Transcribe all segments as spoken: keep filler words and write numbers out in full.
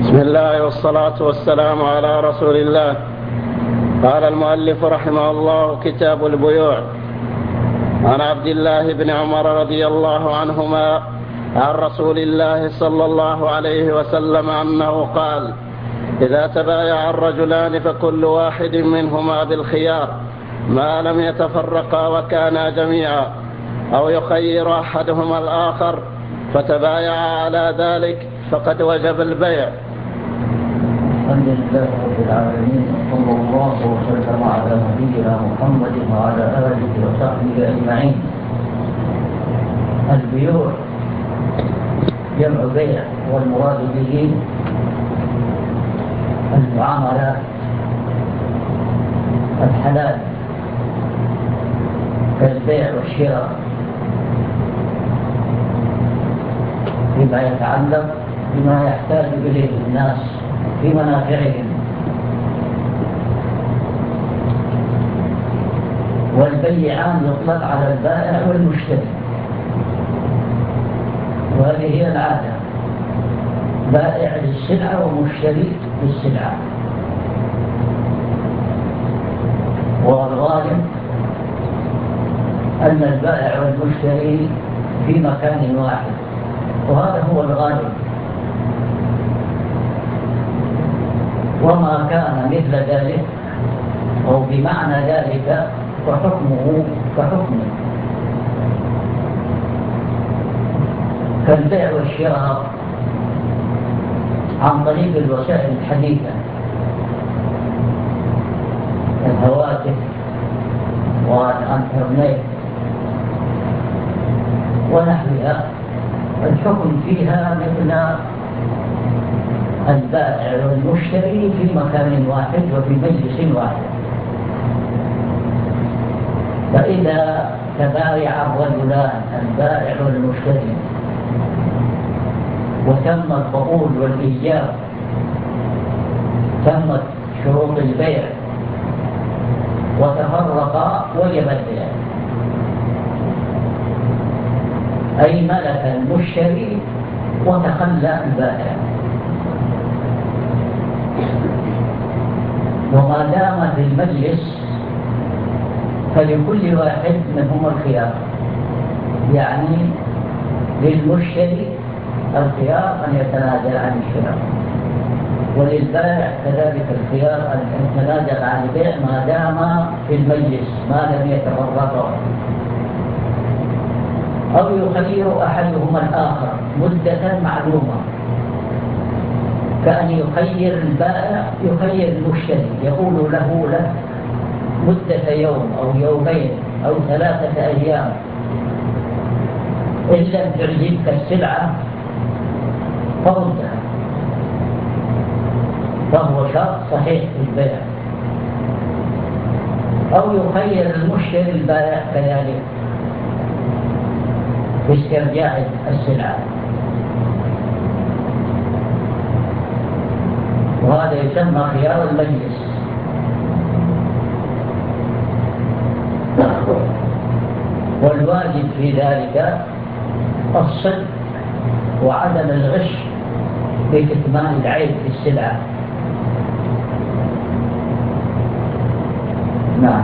بسم الله والصلاة والسلام على رسول الله. قال المؤلف رحمه الله: كتاب البيوع. عن عبد الله بن عمر رضي الله عنهما عن رسول الله صلى الله عليه وسلم أنه قال: إذا تبايع الرجلان فكل واحد منهما بالخيار ما لم يتفرقا وكانا جميعا، أو يخير أحدهما الآخر فتبايعا على ذلك فقد وجب البيع. الحمد لله رب العالمين، وصلى الله وسلم على نبينا محمد وعلى آله وصحبه أجمعين. البيوع جمع بيع، والمراد به المعاملات الحلال كالبيع والشراء فيما يتعلق بما يحتاج إليه الناس في منافعهم. والبيعان يطلق على البائع والمشتري، وهذه هي العادة: بائع للسلعة ومشتري للسلعة. والغالب أن البائع والمشتري في مكان واحد، وهذا هو الغالب. وما كان مثل ذلك أو بمعنى ذلك فحكمه كحكمه، كالبيع والشراء عن طريق الوسائل الحديثة، الهواتف والإنترنت ونحوها. الحكم فيها مثل البائع والمشتري في مكان واحد وفي مجلس واحد. فإذا تبايع الرجلان البائع والمشتري وتم القبول والإيجاب، تمت شروط البيع وتفرقا، وجب البيع. أي ملك المشتري وتخلى البائع. وما دام في المجلس فلكل واحد منهما الخيار، يعني للمشتري الخيار أن يتنازل عن الشراء، وللبائع كذلك الخيار أن يتنازل عن البيع ما دام في المجلس، ما لم يتفرقا. أو يخير أحدهما الآخر مدة معلومة، كأن يخير البائع يخير المشتري، يقول له لك مدة يوم أو يومين أو ثلاثة أيام، إن لم تعجبك السلعة فردها، فهو شرط صحيح في البيع. أو يخير المشتري البائع كذلك باسترجاع السلعة، وهذا يسمى خيار المجلس. والواجب في ذلك الصدق وعدم الغش بكتمان العيب في السلعة. نعم.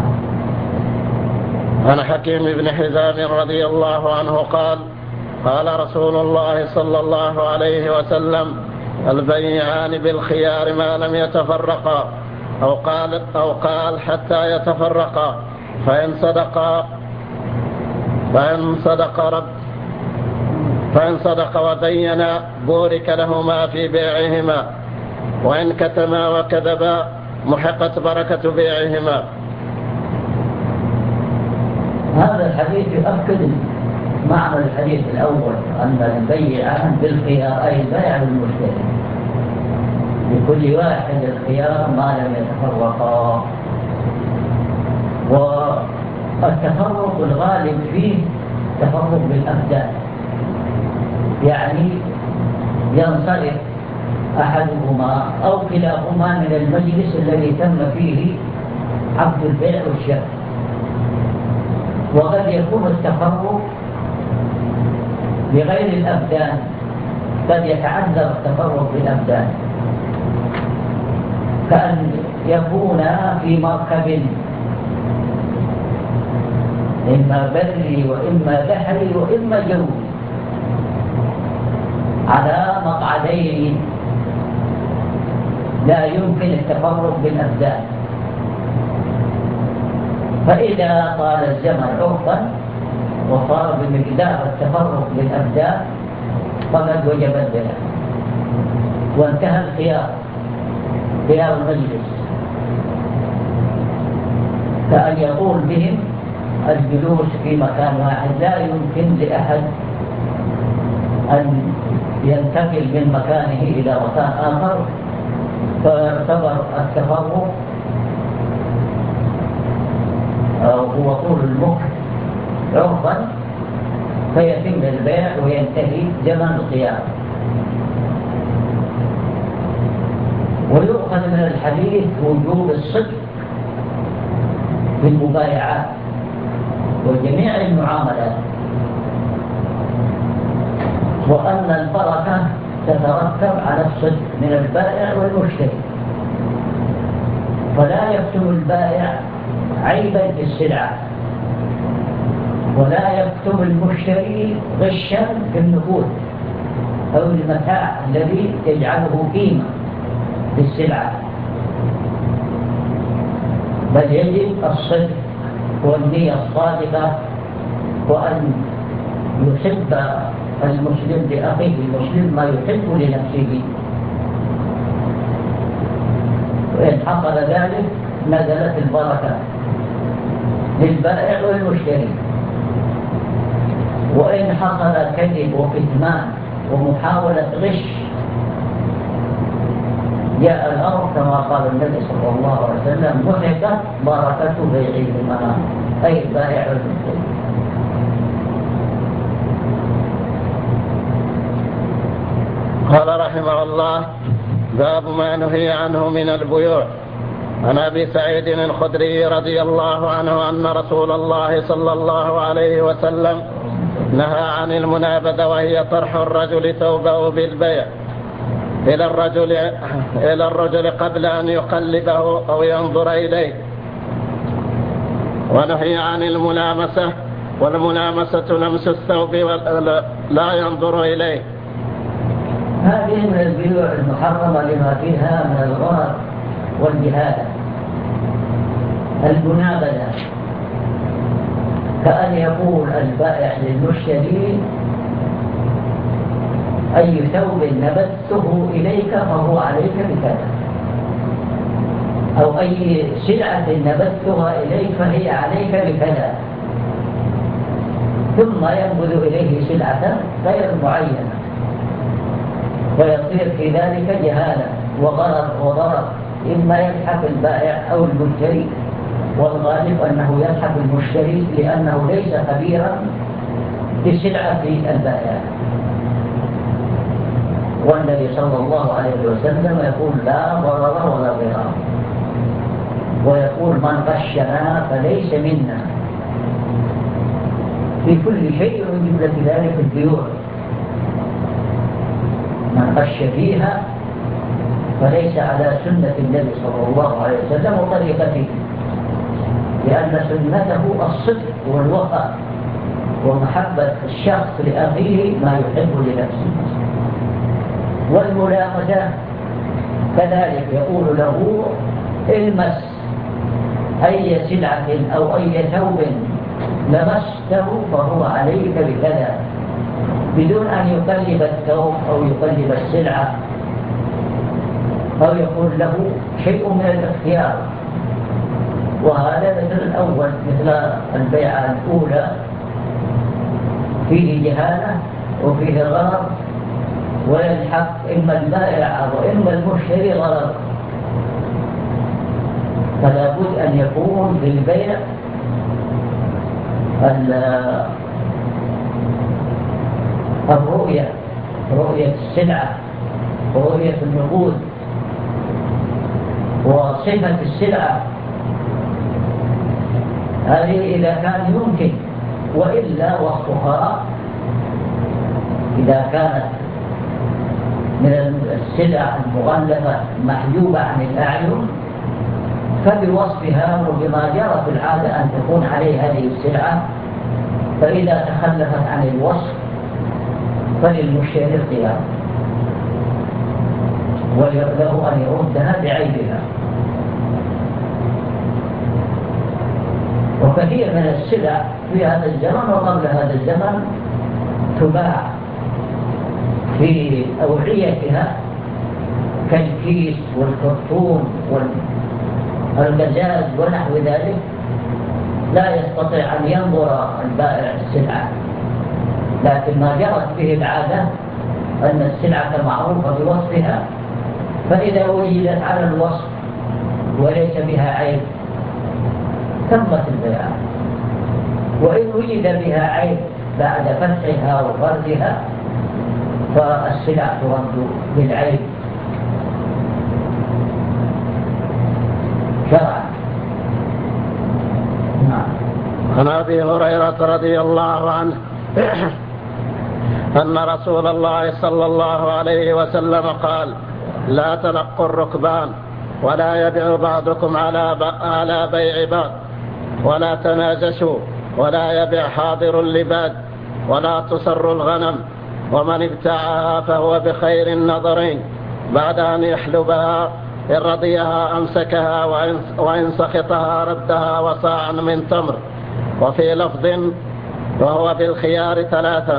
عن حكيم بن حزام رضي الله عنه قال: قال رسول الله صلى الله عليه وسلم: البيعان بالخيار ما لم يتفرقا، أو قال, أو قال حتى يتفرقا، فإن صدقا فإن صدق رب فإن صدق وبينا بورك لهما في بيعهما، وإن كتما وكذبا محقت بركة بيعهما. هذا الحديث يؤكد معنى الحديث الأول، أن البيعان بالخيار أي البائع والمشتري، لكل واحد الخيار ما لم يتفرقا. والتفرق الغالب فيه تفرق بالأبدان، يعني ينصرف أحدهما أو كلاهما من المجلس الذي تم فيه عقد البيع والشراء. وقد يكون التفرق بغير الأبدان، قد يتعذر التفرق بالأبدان، كأن يكون في مركب إما بري وإما بحري وإما جوي على مقعدين لا يمكن التفرق بالأبدان. فإذا طال الزمن عرفا وصار بمقدار التفرق بالأبدان فقد وجب البناء وانتهى الخيار، خيار المجلس، كأن يقول بهم الجلوس في مكان واحد، لا يمكن لأحد أن ينتقل من مكانه إلى مكان آخر، فيعتبر التفرق هو طول المكر عرفا، فيتم البيع وينتهي زمن الخيار. ويؤخذ من الحديث وجوب الصدق في المبايعات وجميع المعاملات، وأن البركة تترتب على الصدق من البائع والمشتري، فلا يكتم البائع عيبا في السلعة، ولا يكتم المشتري غشا في النقود أو المتاع الذي يجعله قيمة في السلعة، بل يجب الصدق والنية الصادقة، وأن يحب المسلم لأخيه المسلم ما يحب لنفسه، وإن حصل ذلك نزلت البركة للبائع والمشتري. وإن حصل كذب وكتمان ومحاولة غش جاء الأمر كما قال النبي صلى الله عليه وسلم: محقت بركة بيعهما، أي البائع والمشتري. قال رحمه الله: باب ما نهي عنه من البيوع. عن أبي سعيد الخدري رضي الله عنه أن رسول الله صلى الله عليه وسلم نهى عن المنابذة، وهي طرح الرجل ثوبه بالبيع إلى الرجل, إلى الرجل قبل أن يقلبه أو ينظر إليه. ونهي عن الملامسة، والملامسة لمس الثوب لا ينظر إليه. هذه من البيوع المحرمة لما فيها من الغرر والجهالة. المنابذة كأن يقول البائع للمشتري: أي ثوب نبذته إليك فهو عليك بكذا، أو أي سلعة نبذتها إليك فهي عليك بكذا، ثم ينبذ إليه سلعة غير معينة، ويصير في ذلك جهالة وغرر وضرر، إما يلحق البائع أو المشتري، والغالب أنه يلحق المشتري لأنه ليس خبيرا بسلعة البائع. والنبي صلى الله عليه وسلم يقول: لا ضرر ولا ضرار، ويقول: من غشنا فليس منا، في كل شيء من جملة ذلك البيوع. من غش فيها فليس على سنة النبي صلى الله عليه وسلم وطريقته، لأن سنته الصدق والوفاء ومحبة الشخص لأخيه ما يحب لنفسه. والملامسة كذلك يقول له: المس أي سلعة أو أي ثوب لمسته فهو عليك بكذا، بدون أن يقلب الثوب أو يقلب السلعة أو يقول له شيء من الاختيار. وهذا مثل الأول، مثل البيعة الأولى، فيه جهالة وفيه غرر، ويلحق إما البائع وإما المشتري غرر. فلا بد أن يكون للبيع الرؤية، رؤية السلعة ورؤية النقود وصفة السلعة، هذه إذا كان يمكن، وإلا وصفها إذا كانت من السلع المغلفة محجوبة عن الأعين، فبوصفها وبما جرى في العادة أن تكون عليه هذه السلعة، فإذا تخلفت عن الوصف فللمشتري الخيار وله أن يردها بعيبها. وكثير من السلع في هذا الزمن وقبل هذا الزمن تباع في أوعيتها كالكيس والكرتون والغزاز ونحو ذلك، لا يستطيع أن ينظر البائع السلعة، لكن ما جرت به العادة أن السلعة معروفة بوصفها، فإذا وجدت على الوصف وليس بها عيب تمت البيع، وإن وجد بها عيب بعد فتحها وفردها فالسلع ترد بالعيب شرعا. عن أبي هريرة رضي الله عنه أن رسول الله صلى الله عليه وسلم قال: لا تلقوا الركبان، ولا يبيع بعضكم على على بيع بعض، ولا تناجشوا، ولا يبيع حاضر لباد، ولا تصروا الغنم، ومن ابتاعها فهو بخير النظرين بعد أن يحلبها، إن رضيها أمسكها، وإن سخطها ردها وصاعا من تمر. وفي لفظ: وهو بالخيار ثلاثا.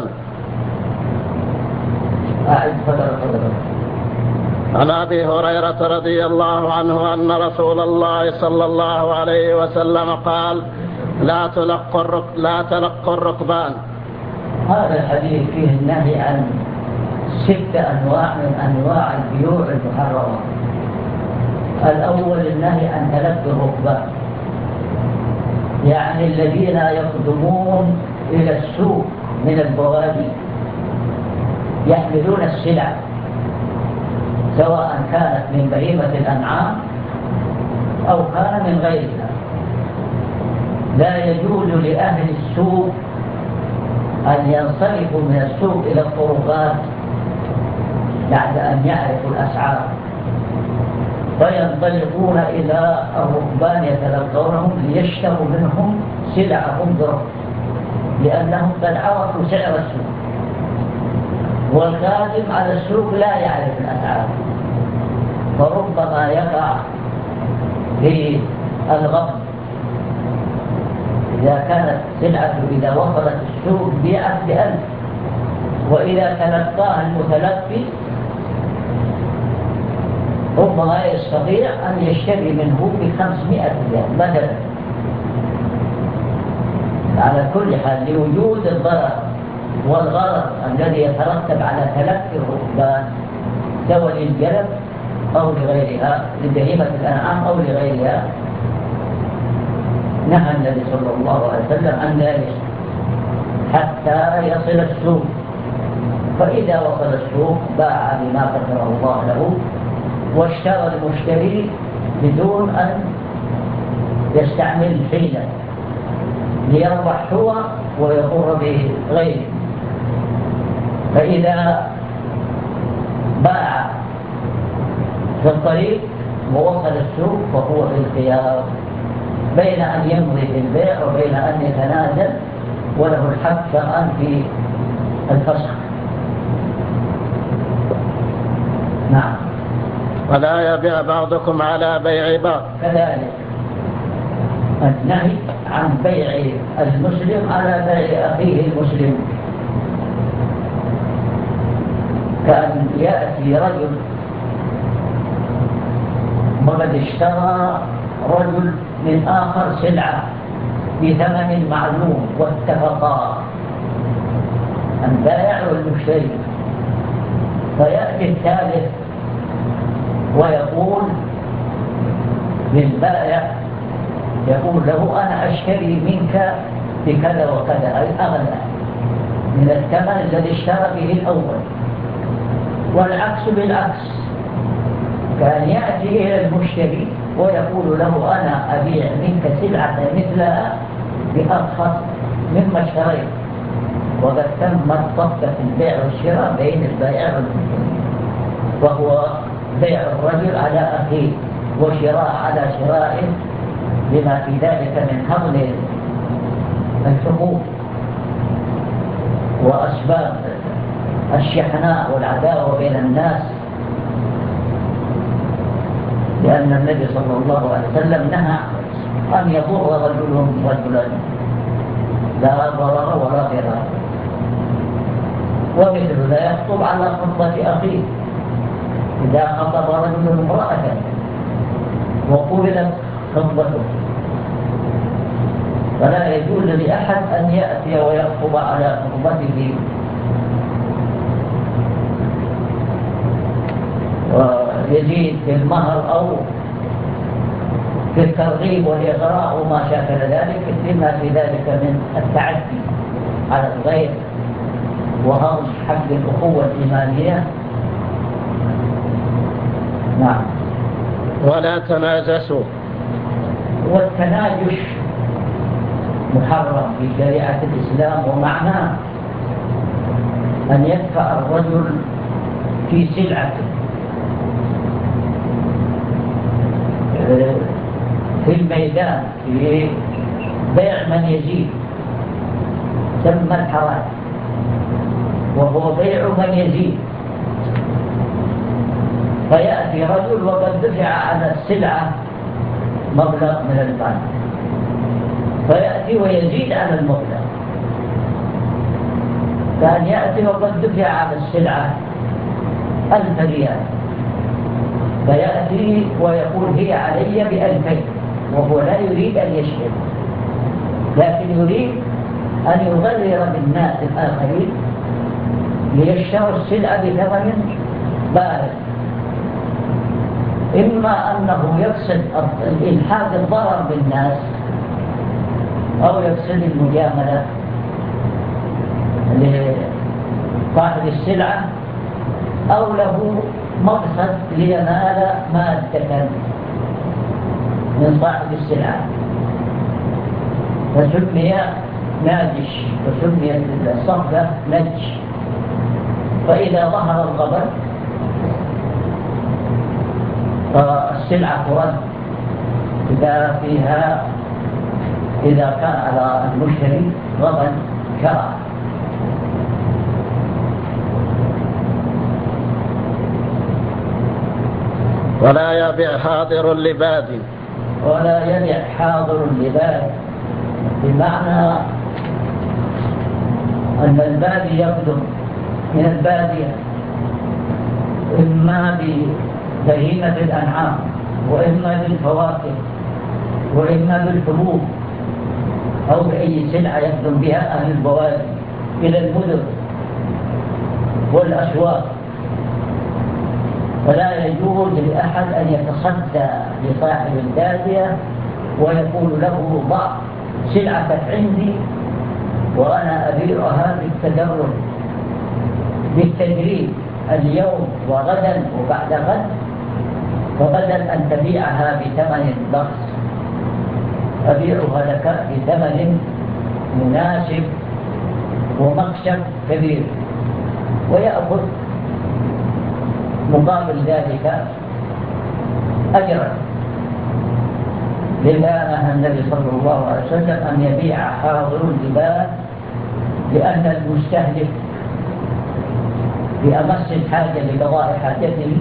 عن أبي هريرة رضي الله عنه أن رسول الله صلى الله عليه وسلم قال: لا تلقوا لا تلقوا الركبان. هذا الحديث فيه النهي عن ست أنواع من أنواع البيوع المحرمة. الأول النهي عن تلقي الركبان، يعني الذين يقدمون إلى السوق من البوادي يحملون السلع، سواء كانت من بهيمة الأنعام أو كان من غيرها. لا يجوز لأهل السوق أن ينصرفوا من السوق إلى الطرقات بعد أن يعرفوا الأسعار، فينطلقون إلى الركبان يتلقونهم ليشتروا منهم سلعهم برخص، لأنهم قد عرفوا سعر السوق، والخادم على السوق لا يعرف الأسعار، فربما يقع في الغبن. إذا كانت سلعة إذا وصلت السوق بيعت بألف، وإذا تلقاها المتلقي ربما يستطيع أن يشتري منه بخمسمائة ريال مثلا. على كل حال لوجود الضرر والغرر الذي يترتب على تلقي الركبان سواء للجلب أو لغيرها، لبهيمة الأنعام أو لغيرها، نهى النبي صلى الله عليه وسلم عن ذلك حتى يصل السوق، فإذا وصل السوق باع بما قدر الله له واشترى المشتري بدون أن يستعمل حيلة ليربح هو ويضر بغيره. فإذا باع في الطريق ووصل السوق فهو في الخيار بين أن يمضي في البيع وبين أن يتنازل، وله الحق شرعا في الفسخ. نعم. ولا يبيع بعضكم على بيع بعض. كذلك النهي عن بيع المسلم على بيع أخيه المسلم، كأن يأتي رجل وقد اشترى رجل من آخر سلعة بثمن معلوم واتفقا البائع والمشتري، فيأتي الثالث ويقول للبائع، يقول له: أنا أشتري منك بكذا وكذا، أي أغلى من الثمن الذي اشترى به الأول. والعكس بالعكس، كان يأتي إلى المشتري ويقول له: أنا أبيع منك سلعة مثلها بأرخص مما اشتريت، وقد تمت صفقة البيع والشراء بين البائع والمشتري. وهو بيع الرجل على أخيه وشراء على شرائه، لما في ذلك من هضم الحقوق وأسباب الشحناء والعداوة بين الناس، لأن النبي صلى الله عليه وسلم نهى أن يضر رجل رجلا، لا ضرر ولا ضرار. ومثل لا يخطب على خطبة أخيه، إذا خطب رجل امرأة وقبلت خطبته فلا يجوز لأحد أن يأتي ويخطب على خطبته ويزيد في المهر أو في الترغيب والإغراء وما شاكل ذلك، لما في ذلك من التعدي على الغير وهضم حق الأخوة الإيمانية. نعم. ولا تناجسوا. والتناجش محرم في شريعة الإسلام، ومعناه أن يدفع الرجل في سلعته في الميدان في بيع من يزيد ثم الحرام، وهو بيع من يزيد. فيأتي رجل وقد دفع على السلعة مبلغ من المال، فيأتي ويزيد على المبلغ، كان يأتي وقد دفع على السلعة ألف ريال، فيأتي ويقول هي علي بألفين، وهو لا يريد أن يشتري، لكن يريد أن يغرر بالناس الآخرين ليشتروا السلعة بثمن بالغ، إما أنه يقصد الإلحاق الضرر بالناس أو يقصد المجاملة لصاحب السلعة، أو له مقصد لينال مادة من صاحب السلعة، فسمي ناجش وسميت الصفقة نج. فإذا ظهر الغبن فالسلعة ترد إذا فيها إذا كان على المشتري غبن شرع. ولا يبيع حاضر لباد. ولا يبيع حاضر لباد، بمعنى أن البادي يقدم من البادية إما ببهيمة الأنعام وإما بالفواكه وإما بالحبوب أو بأي سلعة يقدم بها أهل البوادي إلى المدن والأسواق، فلا يجوز لأحد أن يتصدى لصاحب البادية ويقول له ضع سلعتك عندي وأنا أبيعها بالتدرج بالتدريب، اليوم وغدا وبعد غد، وغدا أن تبيعها بثمن بخس، أبيعها لك بثمن مناسب ومكسب كبير، ويأخذ مقابل ذلك أجرا. لذا نهى النبي صلى الله عليه وسلم أن يبيع حاضر اللباد، لأن المستهلك بأمس الحاجة لقضاء حاجته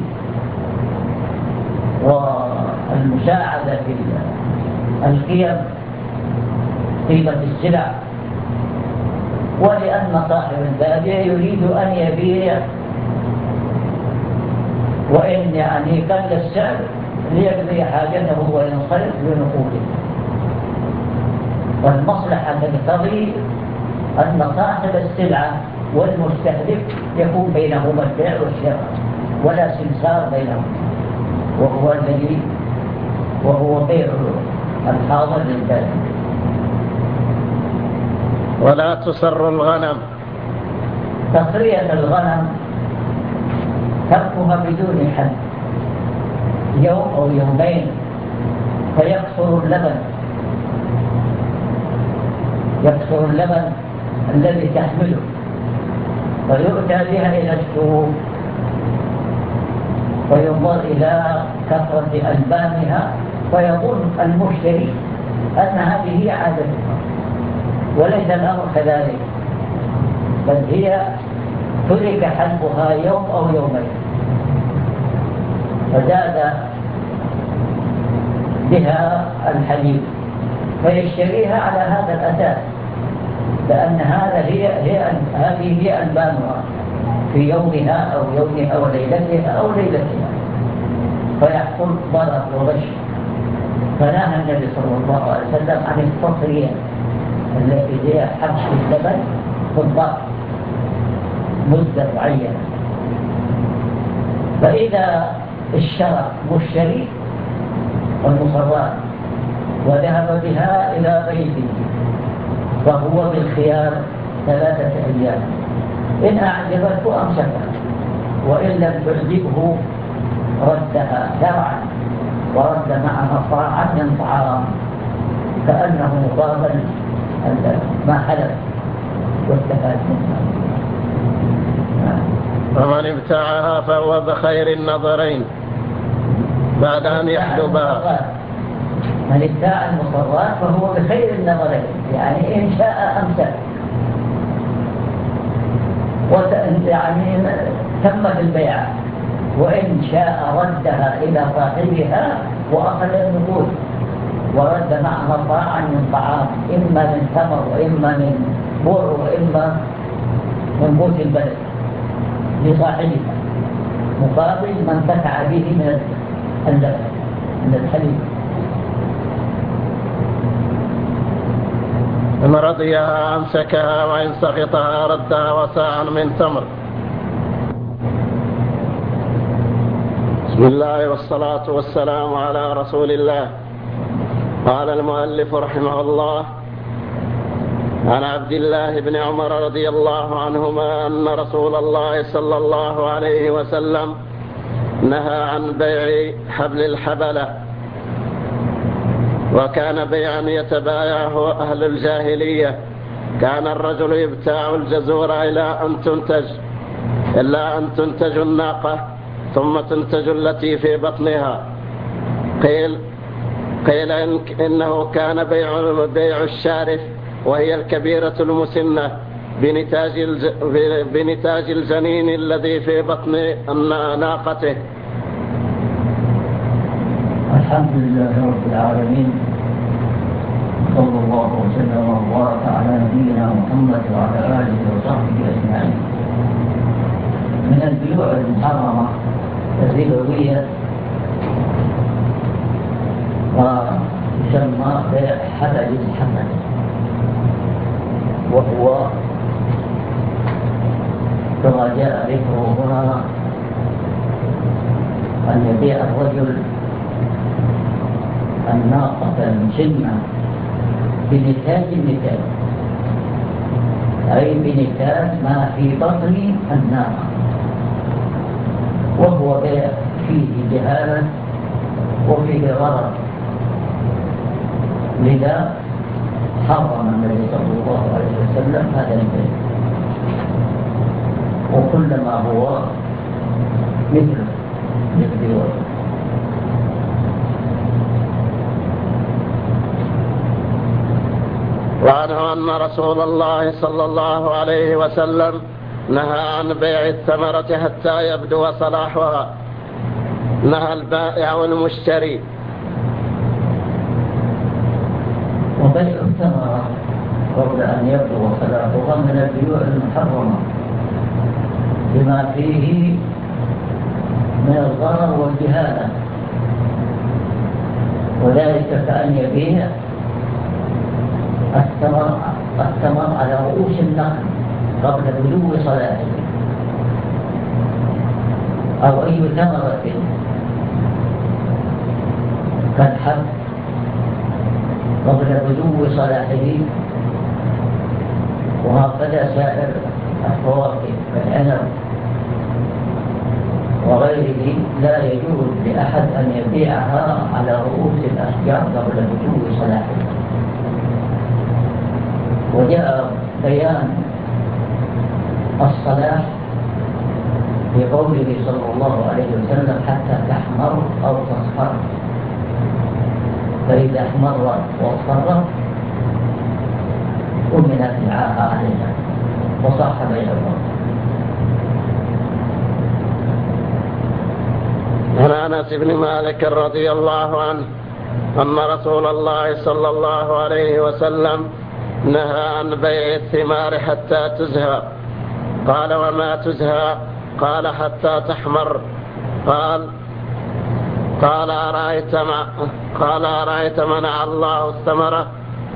والمساعدة في القيم قيمة السلع، ولأن صاحب البادية يريد أن يبيع وإن يعني قل السعر ليقضي حاجته وينصرف بنقوده. والمصلحة تقتضي أن صاحب السلعة والمستهلك يكون بينهما البيع والشراء ولا سمسار بينهم، وهو الذي وهو بيع الحاضر للبادية. ولا تصر الغنم. تصرية الغنم تركها بدون حد يوم أو يومين فيكثر اللبن يكثر اللبن الذي تحمله، فيؤتى بها إلى السوق وينظر إلى كثرة ألبانها فيظن المشتري أن هذه هي عادتها، وليس الأمر كذلك، بل هي ترك حلبها يوم أو يومين فزاد بها الحليب فيشتريها على هذا الأساس، لأن هذا هي هي هذه هي ألبانها في يومها أو يومها وليلتها أو ليلتها، فيحصل ضرر وغش. فنهى النبي صلى الله عليه وسلم عن التصرية التي هي حبس اللبن في الضرر مدة معينة. فإذا اشترى مشتري والمصرات وذهب بها إلى بيته فهو بالخيار ثلاثة أيام، إن أعجبته أمسكها وإن لم تعجبه ردها شرعا ورد معها صاعا من طعام كأنه مقابل ما حلف واستفاد منها. ومن ابتاعها فهو بخير النظرين بعد أن يحلبها. من ابتاع المصرات فهو بخير النظرين، يعني إن شاء أمسك يعني تمت البيع، وإن شاء ردها إلى صاحبها وأخذ النقود ورد معها صاعا من طعام، إما من تمر وإما من بر وإما من قوت البلد لصاحبها مقابل ما انتفع به من اللبن من الحليب. إن رضيها أمسكها وإن سخطها ردها وساعا من تمر. بسم الله والصلاة والسلام على رسول الله. قال المؤلف رحمه الله: عن عبد الله بن عمر رضي الله عنهما أن رسول الله صلى الله عليه وسلم نهى عن بيع حبل الحبلة، وكان بيعا يتبايعه أهل الجاهلية. كان الرجل يبتاع الجزور إلى أن تنتج إلا أن تنتج الناقة ثم تنتج التي في بطنها. قيل قيل إن إنه كان بيع بيع الشارف وهي الكبيرة المسنة بنتاج الج... بنتاج الجنين الذي في بطن ناقته. الحمد لله رب العالمين، صلى الله وسلم وبارك على نبينا محمد وعلى آله وصحبه أجمعين. من البيوع المحرمة الربوية ويسمى بيع حبل الحبل، وهو كما جاء ذكره هنا أن يبيع الرجل الناقة المسنة بنتاج النتاج، أي بنتاج ما في بطن الناقة، وهو بيع فيه جهالة وفيه غرض. لذا حرم النبي صلى الله عليه وسلم هذا البيع، وكل ما هو مثل مثل وعنه أن رسول الله صلى الله عليه وسلم نهى عن بيع الثمرة حتى يبدو صلاحها. نهى البائع والمشتري. وبيع الثمرة قبل أن يبدو صلاحها من البيوع المحرمة بما فيه من الضرر والجهالة، وذلك كأن يبيع الثمر الثمر على رؤوس النخل قبل بدو صلاحه، أو أي ثمرة كالحب قبل بدو صلاحه، وهكذا سائر الفواكه كالعنب وغيره لا يجوز لأحد أن يبيعها على رؤوس الأشجار قبل بدو صلاحه. وجاء بيان الصلاح في قوله صلى الله عليه وسلم: حتى فإذا احمرت واصفرت أمنت العاهة عليها وصح بيعها. عن أنس بن مالك رضي الله عنه أن رسول الله صلى الله عليه وسلم نهى عن بيع الثمار حتى تزهى. قال وما تزهى؟ قال حتى تحمر. قال قال أرأيت ما قال أرأيت منع الله الثمرة؟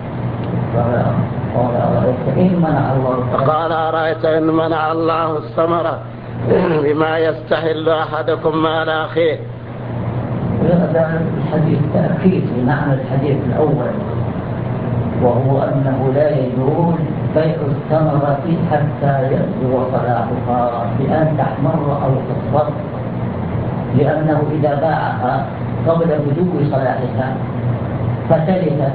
قال أرأيت إن منع الله الثمرة بما يستحل أحدكم مال أخيه. هذا الحديث تأكيد لمعنى الحديث الأول، وهو أنه لا يجوز بيع الثمرة حتى يبدو صلاحها بأن تحمر أو تصفر، لأنه إذا باعها قبل بدو صلاحها فتلفت.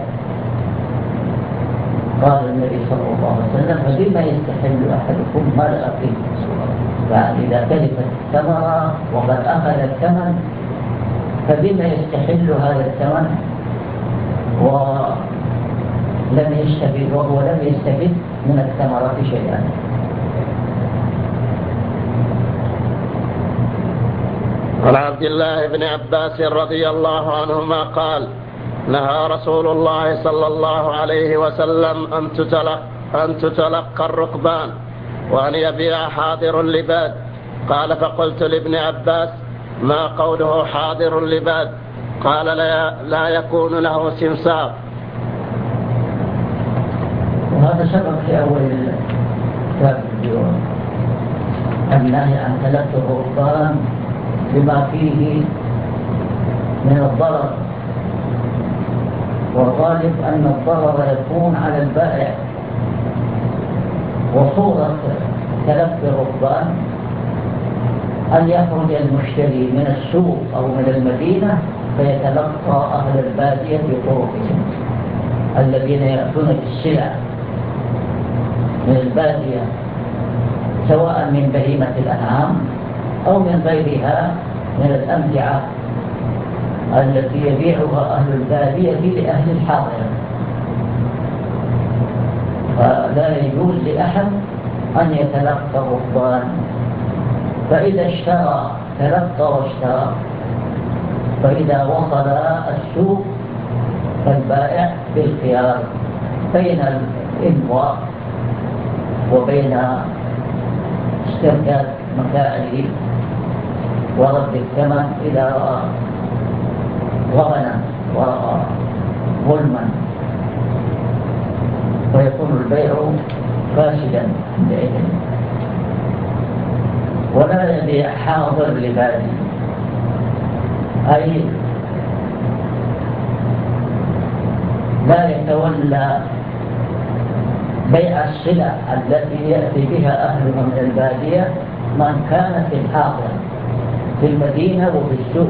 قال النبي صلى الله عليه وسلم فبما يستحل أحدكم مال أخيه، يعني إذا تلفت الثمرة وقد أخذ الثمن فبما يستحل هذا الثمن ولم يستفد وهو لم يستفد من الثمرة شيئا. عن عبد الله بن عباس رضي الله عنهما قال نهى رسول الله صلى الله عليه وسلم أن تتلقى, أن تتلقى الركبان وأن يبيع حاضر اللباد. قال فقلت لابن عباس ما قوله حاضر اللباد؟ قال لا, لا يكون له سمسار. وهذا سبب في أول كتاب البيوع النهي عن تلقي الركبان بما فيه من الضرر، والغالب أن الضرر يكون على البائع. وصورة تلقي الركبان أن يخرج المشتري من السوق أو من المدينة فيتلقى أهل البادية بطرقهم الذين يأتون بالسلع من البادية سواء من بهيمة الأنعام أو من غيرها من الأمتعة التي يبيعها أهل البادية لأهل الحاضرة. فلا يجوز لأحد أن يتلقى الركبان، فإذا اشترى تلقى واشترى، فإذا وصل السوق فالبائع بالخيار بين الإمضاء وبين استرداد متاعه ورد الثمن إذا رأى غبنا ورأى ظلما، ويكون البيع فاسدا عندئذ. ولا يبيع حاضر لبادي، أي لا يتولى بيع السلع التي يأتي بها أهلها من البادية من كان في الحاضر في المدينة وفي السوق،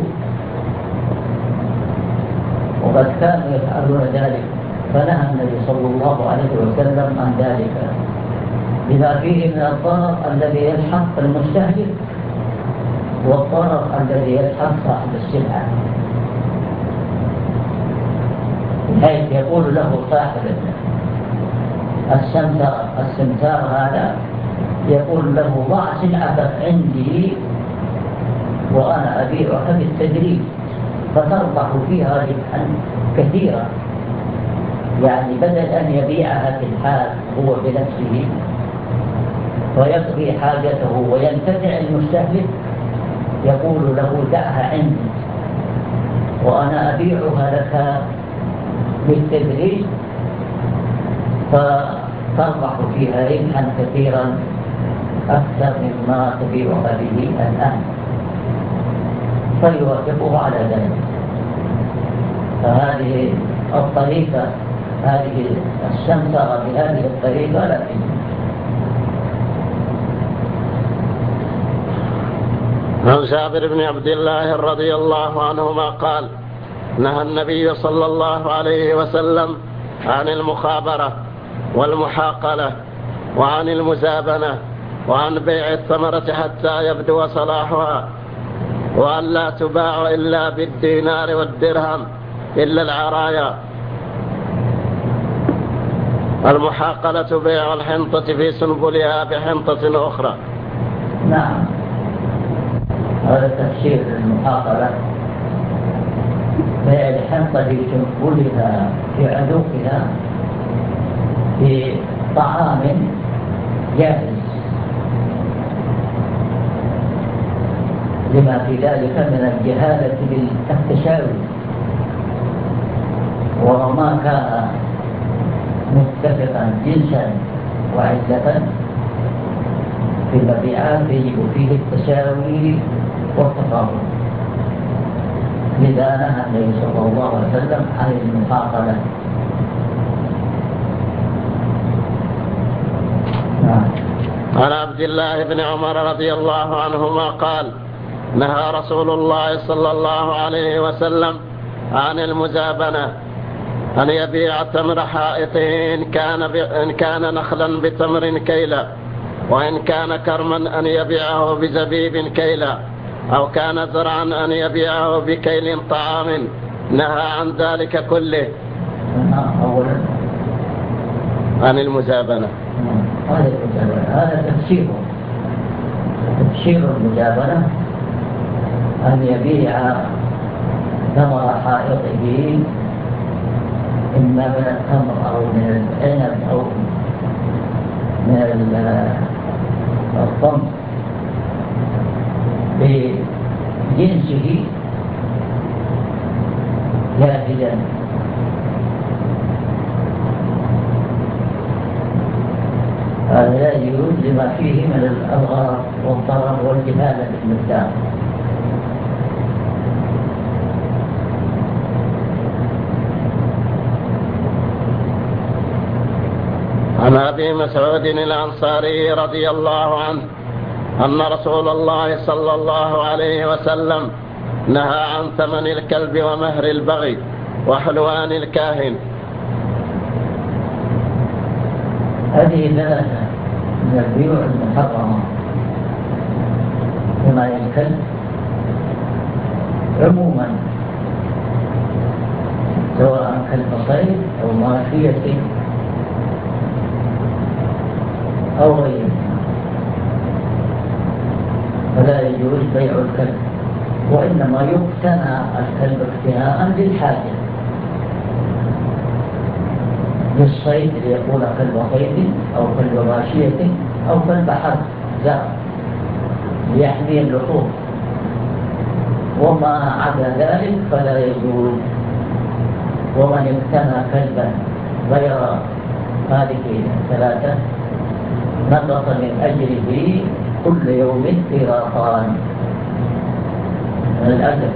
وقد كانوا يفعلون ذلك، فنهى النبي صلى الله عليه وسلم عن ذلك بما فيه من الضرر الذي يلحق المستهلك والضرر الذي يلحق صاحب السلعة، بحيث يقول له صاحب السمسار السمسار هذا يقول له ضع سلعتك عندي وأنا أبيعها بالتدريج فتربح فيها ربحا كثيرا. يعني بدل أن يبيعها في الحال هو بنفسه ويقضي حاجته وينتفع المستهلك، يقول له دعها عندي وأنا أبيعها لك بالتدريج فتربح فيها ربحا كثيرا أكثر مما تبيعها به الآن، فيوافقه على ذلك. فهذه الطريقة هذه السمسرة بهذه الطريقة لا تجوز. عن جابر بن عبد الله رضي الله عنهما قال نهى النبي صلى الله عليه وسلم عن المخابرة والمحاقلة وعن المزابنة وعن بيع الثمرة حتى يبدو صلاحها، وأن لا تباع إلا بالدينار والدرهم إلا العرايا. المحاقلة بيع الحنطة في سنبلها بحنطة أخرى. نعم، هذا تفسير المحاقلة، بيع الحنطة في سنبلها في عذوقها في طعام جاهز، لما في ذلك من الجهالة بالتشاوي، وما كان متفقا جنسا وعزة في المبيعات يجب فيه التساوي والتفاضل. لذا نهى النبي صلى الله عليه وسلم عن المحاقلة. عن عبد الله بن عمر رضي الله عنهما قال: نهى رسول الله صلى الله عليه وسلم عن المزابنة، أن يبيع تمر حائطه إن كان, إن كان نخلا بتمر كيلا، وإن كان كرما أن يبيعه بزبيب كيلا، أو كان زرعا أن يبيعه بكيل طعام. نهى عن ذلك كله. عن المزابنة. هذا تفسير تفسير المزابنة، أن يبيع ثمر حائطه إما من التمر أو من العنب أو من الطمر بجنسه جاهزا، هذا لا يجوز لما فيه من الأضرار والضرر والجهالة بالمقدار. عن أبي مسعود الأنصاري رضي الله عنه أن رسول الله صلى الله عليه وسلم نهى عن ثمن الكلب ومهر البغي وحلوان الكاهن. هذه ثلاثة من البيوع المحرمة، ثمن الكلب عموما سواء كلب صيد أو ماشية أو غيره، فلا يجوز بيع الكلب، وإنما يقتنى الكلب اقتناء للحاجة، للصيد ليكون كلب صيد أو كلب ماشية أو كلب حرب زرع ليحمي اللحوم، وما عدا ذلك فلا يجوز. ومن اقتنى كلبا غير هذه الثلاثة نقص من أجره كل يوم قيراطان من الأجر.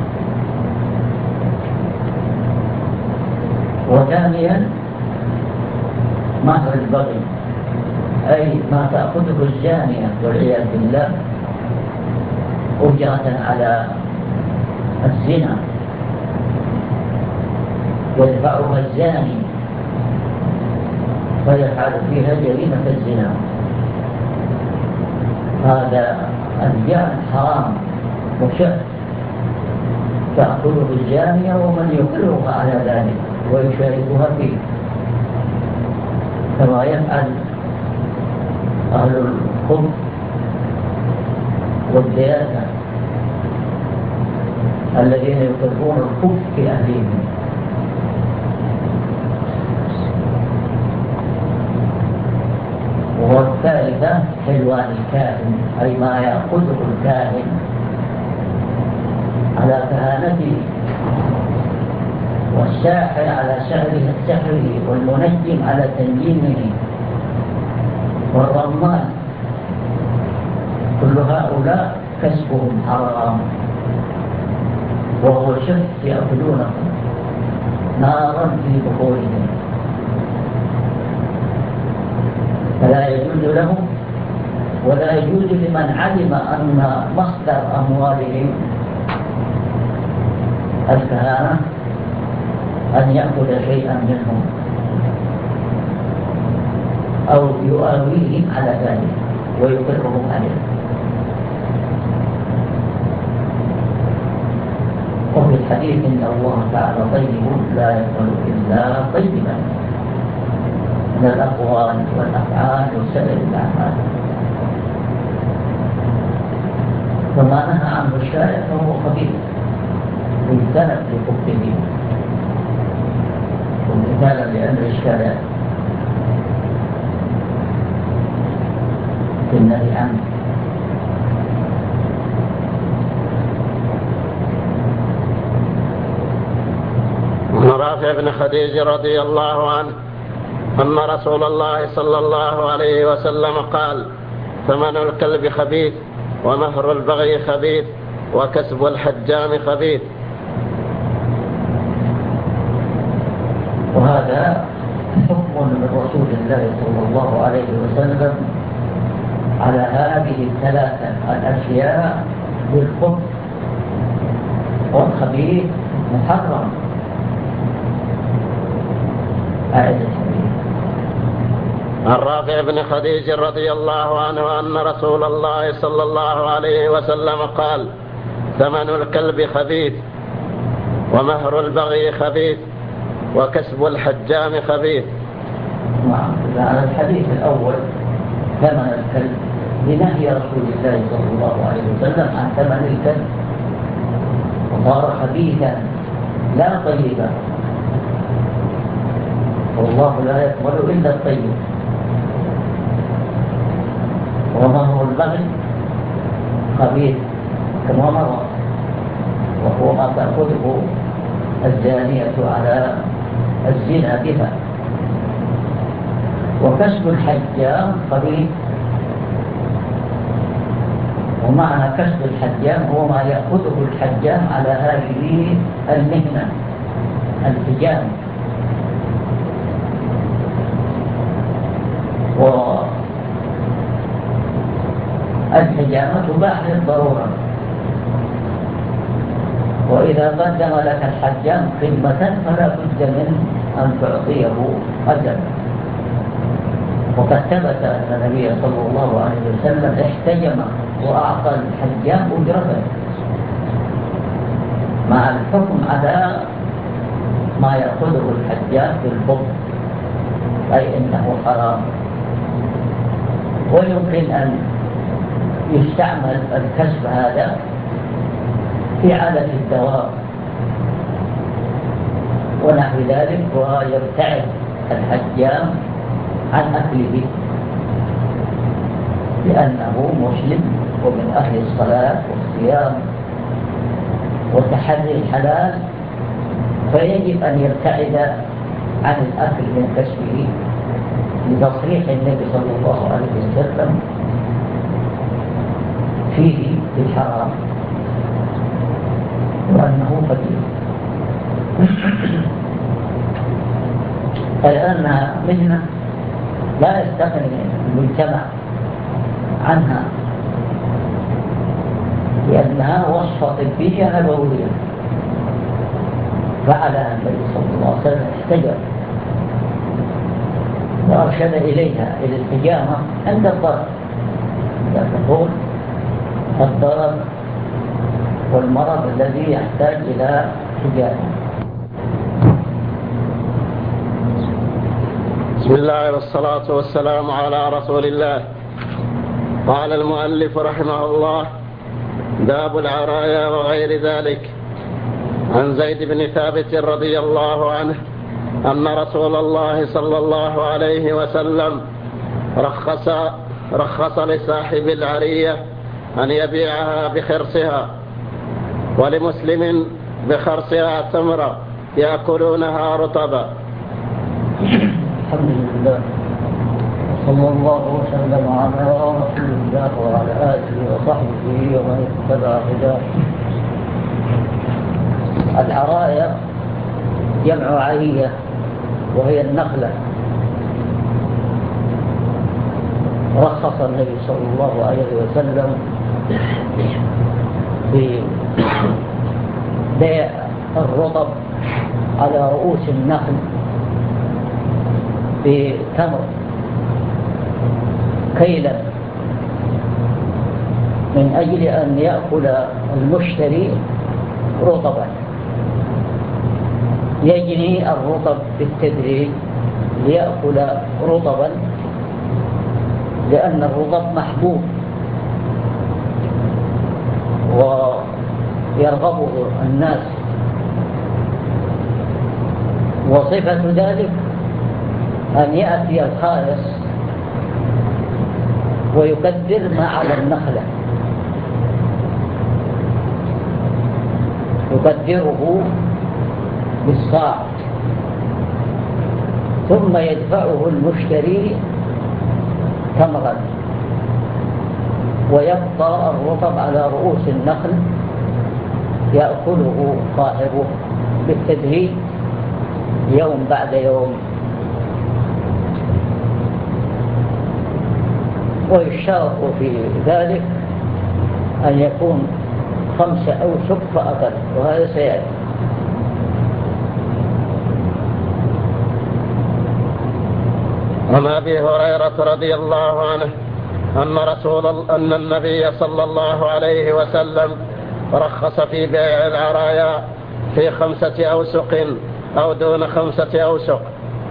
وثانيا مهر البغي، أي ما تأخذه الزانية والعياذ بالله أجرة على الزنا يدفعها الزاني فيفعل فيها جريمة الزنا، هذا الجان حرام وشر تأخذه الزانية ومن يقرها على ذلك ويشاركها فيه، كما يفعل أهل الخبث والديانة الذين يقرون الخبث في أهلهم. والثالثة حلوان الكاهن، أي ما يأخذه الكاهن على كهانته، والساحر على سحره سحره، والمنجم على تنجيمه، والرمان، كل هؤلاء كسبهم حرام وهو شرك يأكلونه نارا في بخورهم، فلا يجوز لهم ولا يجوز لمن علم أن مصدر أموالهم الكهانة أن يأخذ شيئا منهم أو يؤاويهم على ذلك ويقرهم عليه. وفي الحديث إن الله تعالى طيب لا يقبل إلا طيبا من الأقوال والأفعال وسائر الأعمال. فما نهى عنه الشارع فهو خبيث ويجتنب لحكمه وامتثالا لأمر الشارع في النهي عنه. عن رافع بن خديج رضي الله عنه أن رسول الله صلى الله عليه وسلم قال: ثمن الكلب خبيث، ومهر البغي خبيث، وكسب الحجام خبيث. وهذا حكم من رسول الله صلى الله عليه وسلم على هذه الثلاثة الأشياء بالخبث والخبيث محرم. عن رافع بن خديج رضي الله عنه أن رسول الله صلى الله عليه وسلم قال: ثمن الكلب خبيث، ومهر البغي خبيث، وكسب الحجام خبيث. نعم. على الحديث الأول ثمن الكلب لنهي رسول الله صلى الله عليه وسلم عن ثمن الكلب، وصار خبيثا لا طيبا، والله لا يقبل إلا الطيب. ومهر البغي خبيث كما مر، وهو ما تأخذه الزانية على الزنا بها. وكسب الحجام خبيث، ومعنى كسب الحجام هو ما يأخذه الحجام على هذه المهنة الحجام. والحجامة تباح للضرورة، وإذا قدم لك الحجام خدمة فلا بد من أن تعطيه أجر. وقد ثبت أن النبي صلى الله عليه وسلم احتجم وأعطى الحجام أجرته مع الحكم على ما يأخذه الحجام في البطن، أي إنه حرام. ويمكن أن يستعمل الكسب هذا في علف الدواب ونحو ذلك، ويبتعد الحجام عن أكله لأنه مسلم ومن أهل الصلاة والصيام وتحري الحلال، فيجب أن يبتعد عن الأكل من كسبه لتصريح النبي صلى الله عليه وسلم فيه بالحرام وأنه قتيل. لأنها مهنة لا يستغني المجتمع عنها، لأنها وصفة طبية نبوية فعلها النبي صلى الله عليه وسلم، احتجر وأرشد إليها إلى الحجامة عند الضرر. لا تقول الضرر والمرض الذي يحتاج إلى حجامة. بسم الله والصلاة والسلام على رسول الله. قال المؤلف رحمه الله: باب العرايا وغير ذلك. عن زيد بن ثابت رضي الله عنه أن رسول الله صلى الله عليه وسلم رخص رخص لصاحب العرية أن يبيعها بخرصها، ولمسلم بخرصها تمرة يأكلونها رطبا. الحمد لله، صلى الله وسلم على رسول الله وعلى آله وصحبه ومن اتبع هداه. العرايا جمع عرية وهي النخلة. رخص النبي صلى الله عليه وسلم ببيع الرطب على رؤوس النخل بتمر كيلا، من أجل أن يأكل المشتري رطبا يجني الرطب بالتدريج ليأكل رطبا، لأن الرطب محبوب ويرغبه الناس. وصفة ذلك أن يأتي الخالص ويقدر ما على النخلة، يقدره بالصاع، ثم يدفعه المشتري تمرا، ويبقى الرطب على رؤوس النخل يأكله صاحبه بالتدريج يوم بعد يوم. ويشترط في ذلك أن يكون خمسة أوسق فأقل، وهذا سيأتي. عن أبي هريرة رضي الله عنه أن رسول أن النبي صلى الله عليه وسلم رخص في بيع العرايا في خمسة أوسق أو دون خمسة أوسق.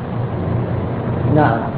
نعم،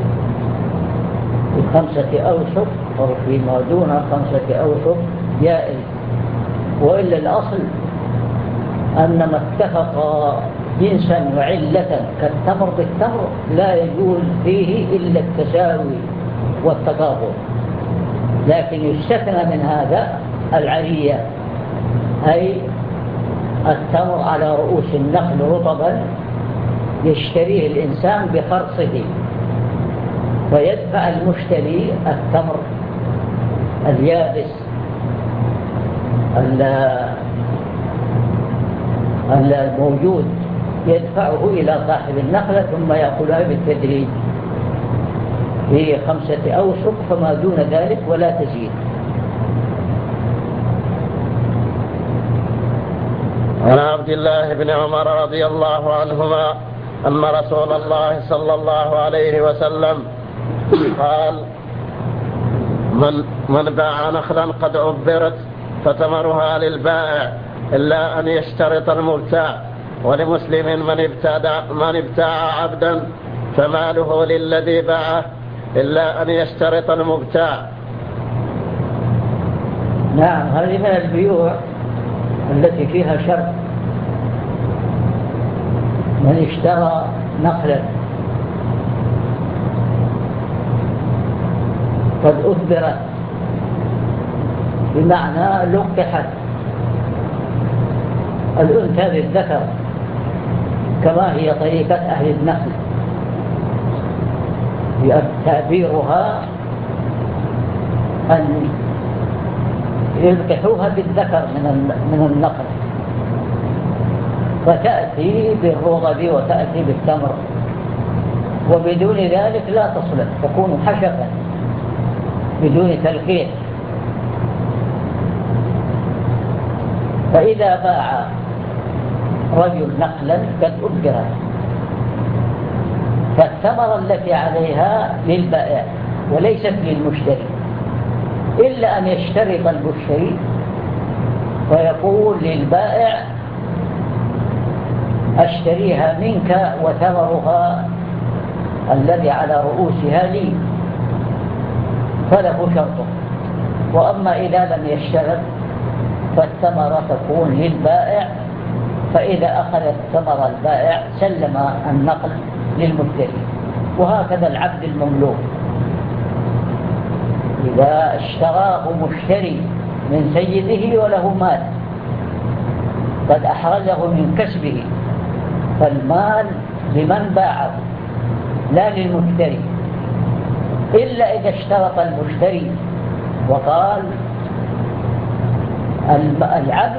في خمسة أوسق أو فيما دون خمسة أوسق جائز، وإلا الأصل أن ما اتفق جنسا وعلة كالتمر بالتمر لا يجوز فيه إلا التساوي والتقابل، لكن يستثنى من هذا العرية، أي التمر على رؤوس النخل رطبا يشتريه الإنسان بخرصه، ويدفع المشتري التمر اليابس الموجود يدفعه إلى صاحب النخلة، ثم يأكلها بالتدريج في خمسة أوسق فما دون ذلك ولا تزيد. عن عبد الله بن عمر رضي الله عنهما أن رسول الله صلى الله عليه وسلم قال: من, من باع نخلا قد عبرت فتمرها للبائع إلا أن يشترط المبتاع. ولمسلم: من ابتاع, من ابتاع عبدا فماله للذي باعه إلا أن يشترط المبتاع. نعم، هذه من البيوع التي فيها شرط. من اشترى نخلا قد أثبرت بمعنى لقحت الأنثى بالذكر كما هي طريقة أهل النخل، تعبيرها أن يلقحوها بالذكر من النخل، فتأتي بالرغب وتأتي بالتمر، وبدون ذلك لا تصلح، تكون حشفا بدون تلقيح. فإذا باع رجل نخلا قد أجرت، فالثمرة التي عليها للبائع وليست للمشتري، إلا أن يشترط المشتري ويقول للبائع: أشتريها منك وثمرها الذي على رؤوسها لي، فله شرطه. وأما إذا لم يشترط فالثمرة تكون للبائع، فإذا أخذ الثمر البائع سلم النقل للمشتري. وهكذا العبد المملوك إذا اشتراه مشتري من سيده وله مال قد أحرزه من كسبه، فالمال لمن باعه لا للمشتري، إلا إذا اشترط المشتري وقال: العبد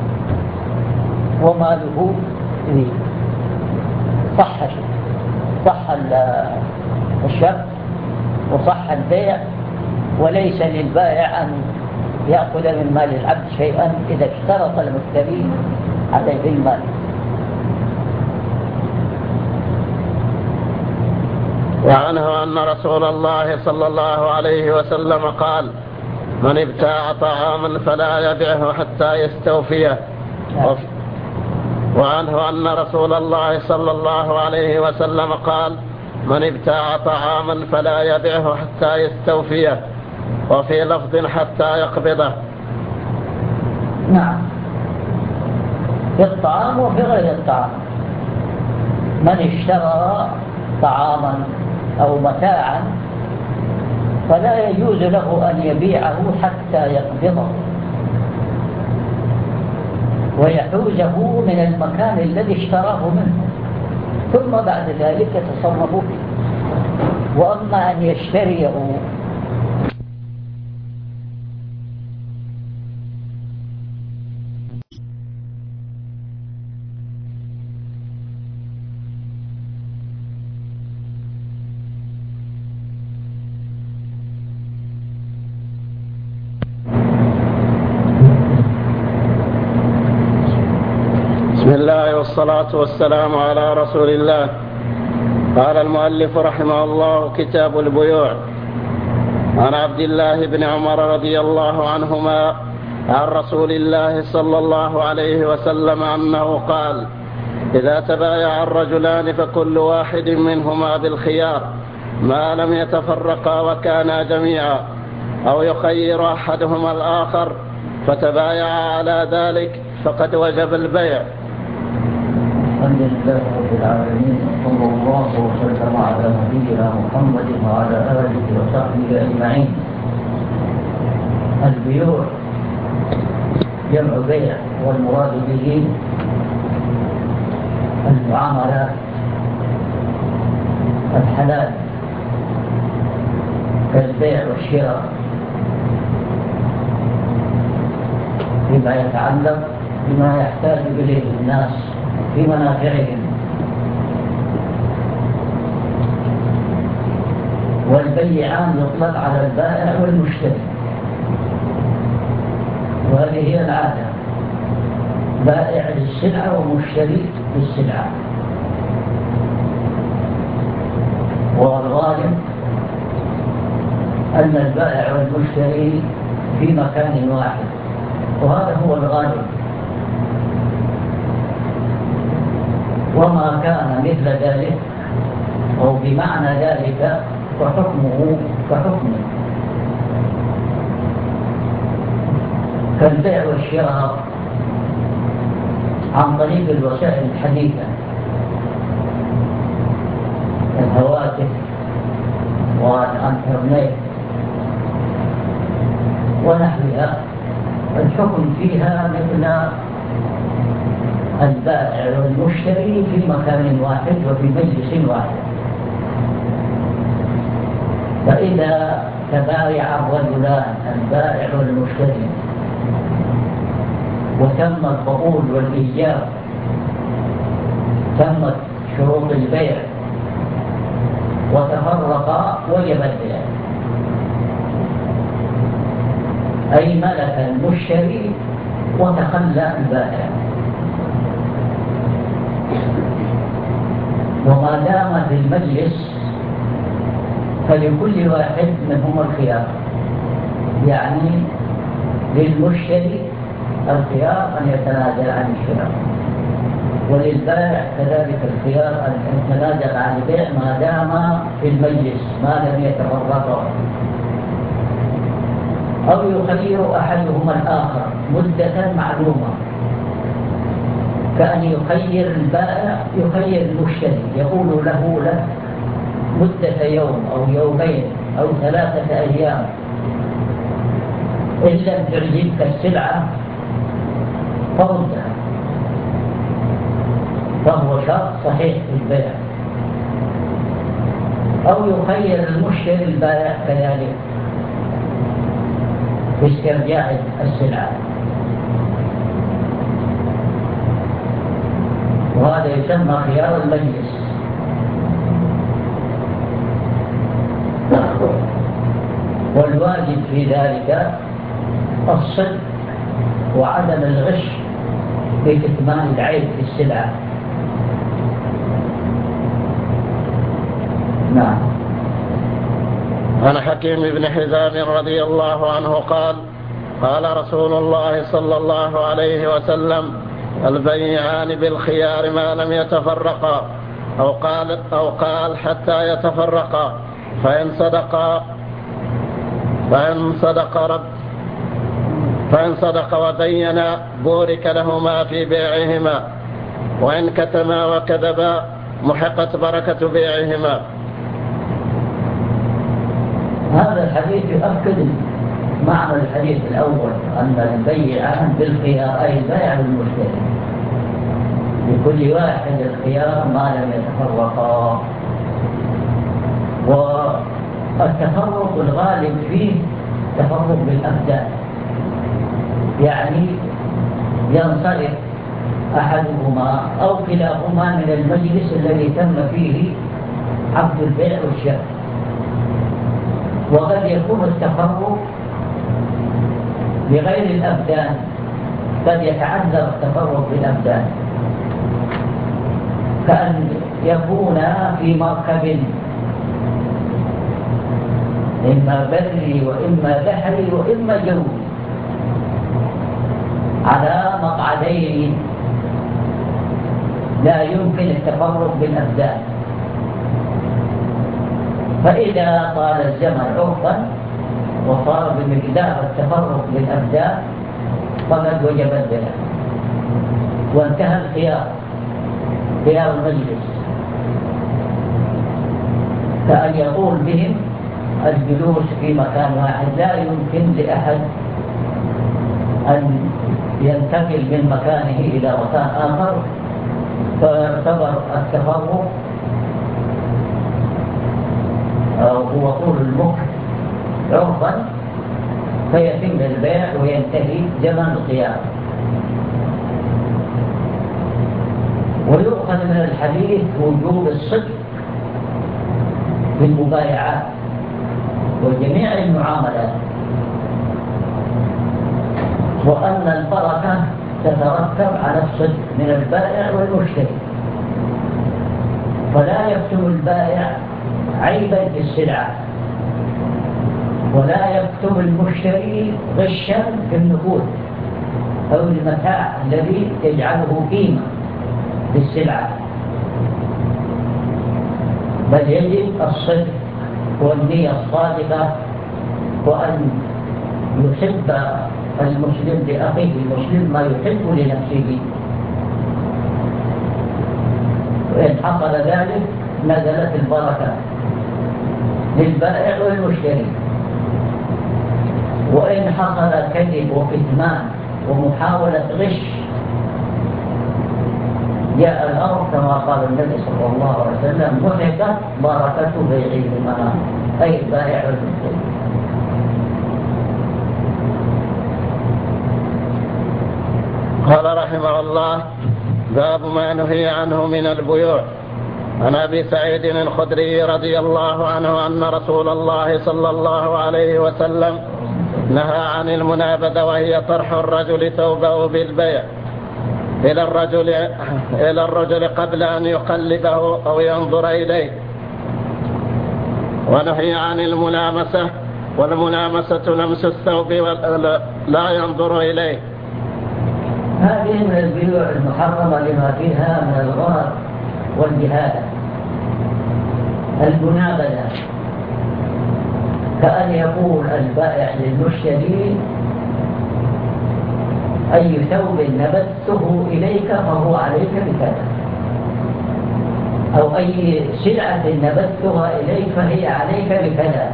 وماله لي، صح صح الشرط وصح البيع، وليس للبائع أن يأخذ من مال العبد شيئا إذا اشترط المشتري عليه المال. وعنه أن رسول الله صلى الله عليه وسلم قال: من ابتاع طعاما فلا يبيعه حتى يستوفيه. وعنه أن رسول الله صلى الله عليه وسلم قال: من ابتاع طعاما فلا يبعه حتى يستوفيه، وفي لفظ حتى يقبضه. نعم، في الطعام وفي غير الطعام. من اشترى طعاما أو متاعا فلا يجوز له أن يبيعه حتى يقبضه ويحوزه من المكان الذي اشتراه منه، ثم بعد ذلك يتصرف فيه. وأما أن يشتريه بسم الله والصلاة والسلام على رسول الله. قال المؤلف رحمه الله: كتاب البيوع. عن عبد الله بن عمر رضي الله عنهما عن رسول الله صلى الله عليه وسلم أنه قال: إذا تبايع الرجلان فكل واحد منهما بالخيار ما لم يتفرقا وكانا جميعا، أو يخير أحدهما الآخر فتبايعا على ذلك فقد وجب البيع. الحمد لله رب العالمين، صلى الله وسلم على نبينا محمد وعلى آله وصحبه أجمعين. البيوع جمع بيع، والمراد به المعاملات الحلال كالبيع والشراء بما يتعلق بما يحتاج إليه الناس في منافعهم. والبيعان يطلق على البائع والمشتري، وهذه هي العادة: بائع للسلعة ومشتري للسلعة. والغالب أن البائع والمشتري في مكان واحد، وهذا هو الغالب. وما كان مثل ذلك أو بمعنى ذلك فحكمه كحكمه، كالبيع والشراء عن طريق الوسائل الحديثة، الهواتف والإنترنت ونحوها. الحكم فيها مثل البائع والمشتري في مكان واحد وفي مجلس واحد. فإذا تبايع الرجلان البائع والمشتري وتم القبول والإيجاب، تمت شروط البيع وتفرقا، وجب البيع. أي ملك المشتري وتخلى البائع. وما دام في المجلس فلكل واحد منهما الخيار، يعني للمشتري الخيار أن يتنازل عن الشراء، وللبائع كذلك الخيار أن يتنازل عن البيع ما دام في المجلس، ما لم يتفرقا. أو يخير أحدهما الآخر مدة معلومة، كأن يخير البائع يخير المشتري، يقول له له مدة يوم أو يومين أو ثلاثة أيام، إن لم تعجبك السلعة فردها، فهو شرط صحيح في البيع. أو يخير المشتري البائع كذلك في استرجاع السلعة، وهذا يسمى خيار المجلس. والواجب في ذلك الصدق وعدم الغش بكتمان العيب في السلعة. نعم. عن حكيم بن حزام رضي الله عنه قال: قال رسول الله صلى الله عليه وسلم: البيعان بالخيار ما لم يتفرقا، أو قال, أو قال حتى يتفرقا، فإن صدقا فإن صدق رب فإن صدق وبينا بورك لهما في بيعهما، وإن كتما وكذبا محقت بركة بيعهما. هذا الحديث يؤكد معنى الحديث الأول، أن البيعان بالخيار أي البيع بالمشتري، لكل واحد الخيار ما لم يتفرقا. والتفرق الغالب فيه تفرق بالأبدان، يعني ينصرف أحدهما أو كلاهما من المجلس الذي تم فيه عقد البيع والشراء. وقد يكون التفرق بغير الأبدان، قد يتعذر التفرق بالأبدان، كأن يكون في مركب إما بري وإما بحري وإما جوي على مقعدين، لا يمكن التفرق بالأبدان. فإذا طال الزمن عرفا وصار بمقدار التفرق بالأبدان فقد وجب البيع وانتهى الخيار، خيار المجلس، كأن يطول بهم الجلوس في مكان واحد، لا يمكن لأحد أن ينتقل من مكانه إلى مكان آخر، فيعتبر التفرق هو طول المكر عرفا، فيتم البيع وينتهي زمن الخيار. ويؤخذ من الحديث وجوب الصدق في المبايعات وجميع المعاملات، وأن البركة تترتب على الصدق من البائع والمشتري، فلا يكتم البائع عيبا في السلعة، ولا يكتم المشتري غشا في النقود أو المتاع الذي يجعله قيمة للسلعة، بل يجب الصدق والنية الصادقة، وأن يحب المسلم لأخيه المسلم ما يحب لنفسه، وإن حصل ذلك نزلت البركة للبائع والمشتري. وإن حصل كذب وكتمان ومحاولة غش جاء الأمر كما قال النبي صلى الله عليه وسلم محقت بركة بيعهما، أي البائع والمشتري. قال رحمه الله: باب ما نهي عنه من البيوع. عن أبي سعيد الخدري رضي الله عنه أن رسول الله صلى الله عليه وسلم نهى عن المنابذة، وهي طرح الرجل ثوبه بالبيع إلى الرجل إلى الرجل قبل أن يقلبه أو ينظر إليه. ونهي عن الملامسة، والملامسة لمس الثوب لا ينظر إليه. هذه من البيوع المحرمة لما فيها من الغرر والجهالة. المنابذة كأن يقول البائع للمشتري: أي ثوب نبذته إليك فهو عليك بكذا، أو أي سلعة نبذتها إليك فهي عليك بكذا،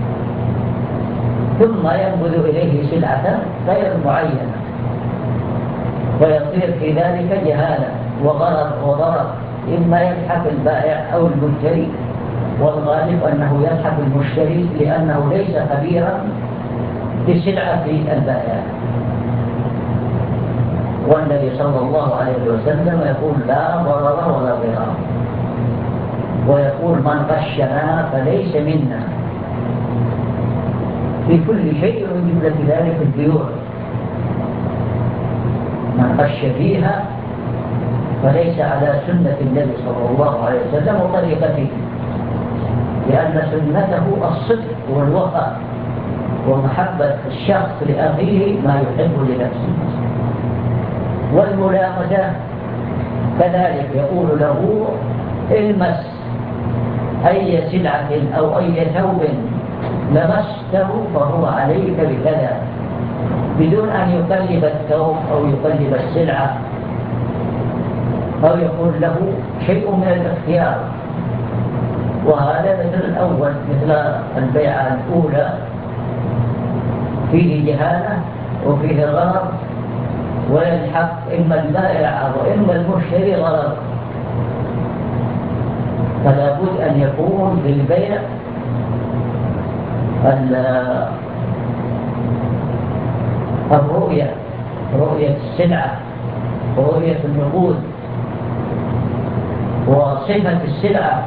ثم ينبذ إليه سلعة غير معينة، ويصير في ذلك جهالة وغرر وضرر، إما يلحق البائع أو المشتري، والغالب أنه يلحق المشتري لأنه ليس خبيرا بسلعة البائع. والنبي صلى الله عليه وسلم يقول: لا ضرر ولا ضرار، ويقول: من غشنا فليس منا، في كل شيء من جملة ذلك البيوع. من غش فيها فليس على سنة النبي صلى الله عليه وسلم وطريقته، لأن سنته الصدق والوفاء ومحبة الشخص لأخيه ما يحب لنفسه. والملامسة كذلك يقول له المس أي سلعة أو أي ثوب لمسته فهو عليك بكذا، بدون أن يقلب الثوب أو يقلب السلعة أو يقول له شيء من الاختيار. وهذا مثل الأول، مثل البيعة الأولى فيه جهالة وفيه غرض، ويلحق إما البائع وإما المشتري غرض، فلا بد أن يكون في البيع الرؤية، رؤية السلعة ورؤية النقود وصفة السلعة،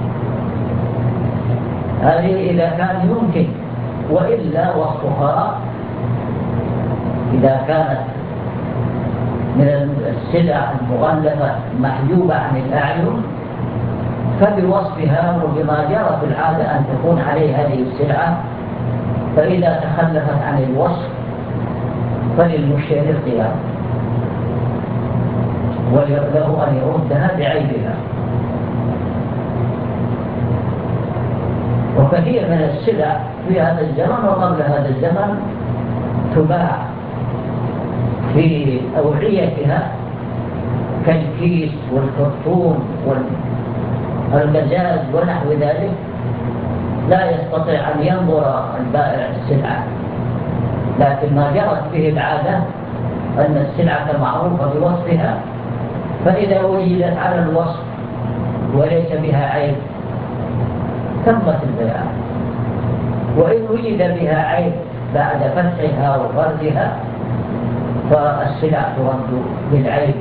هذه إذا كان يمكن، وإلا وصفها إذا كانت من السلع المغلفة محجوبة عن الأعين فبوصفها، وبما جرى في العادة أن تكون عليه هذه السلعة، فإذا تخلفت عن الوصف فللمشتري الخيار وله أن يردها بعيبها. وكثير من السلع في هذا الزمن وقبل هذا الزمن تباع في أوعيتها كالكيس والكرتون والمزاج ونحو ذلك، لا يستطيع أن ينظر البائع السلعة، لكن ما جرت به العادة أن السلعة معروفة بوصفها، فإذا وجدت على الوصف وليس بها عيب تمت البيع، وإن وجد بها عيب بعد فتحها وفرزها فالسلع ترد بالعيب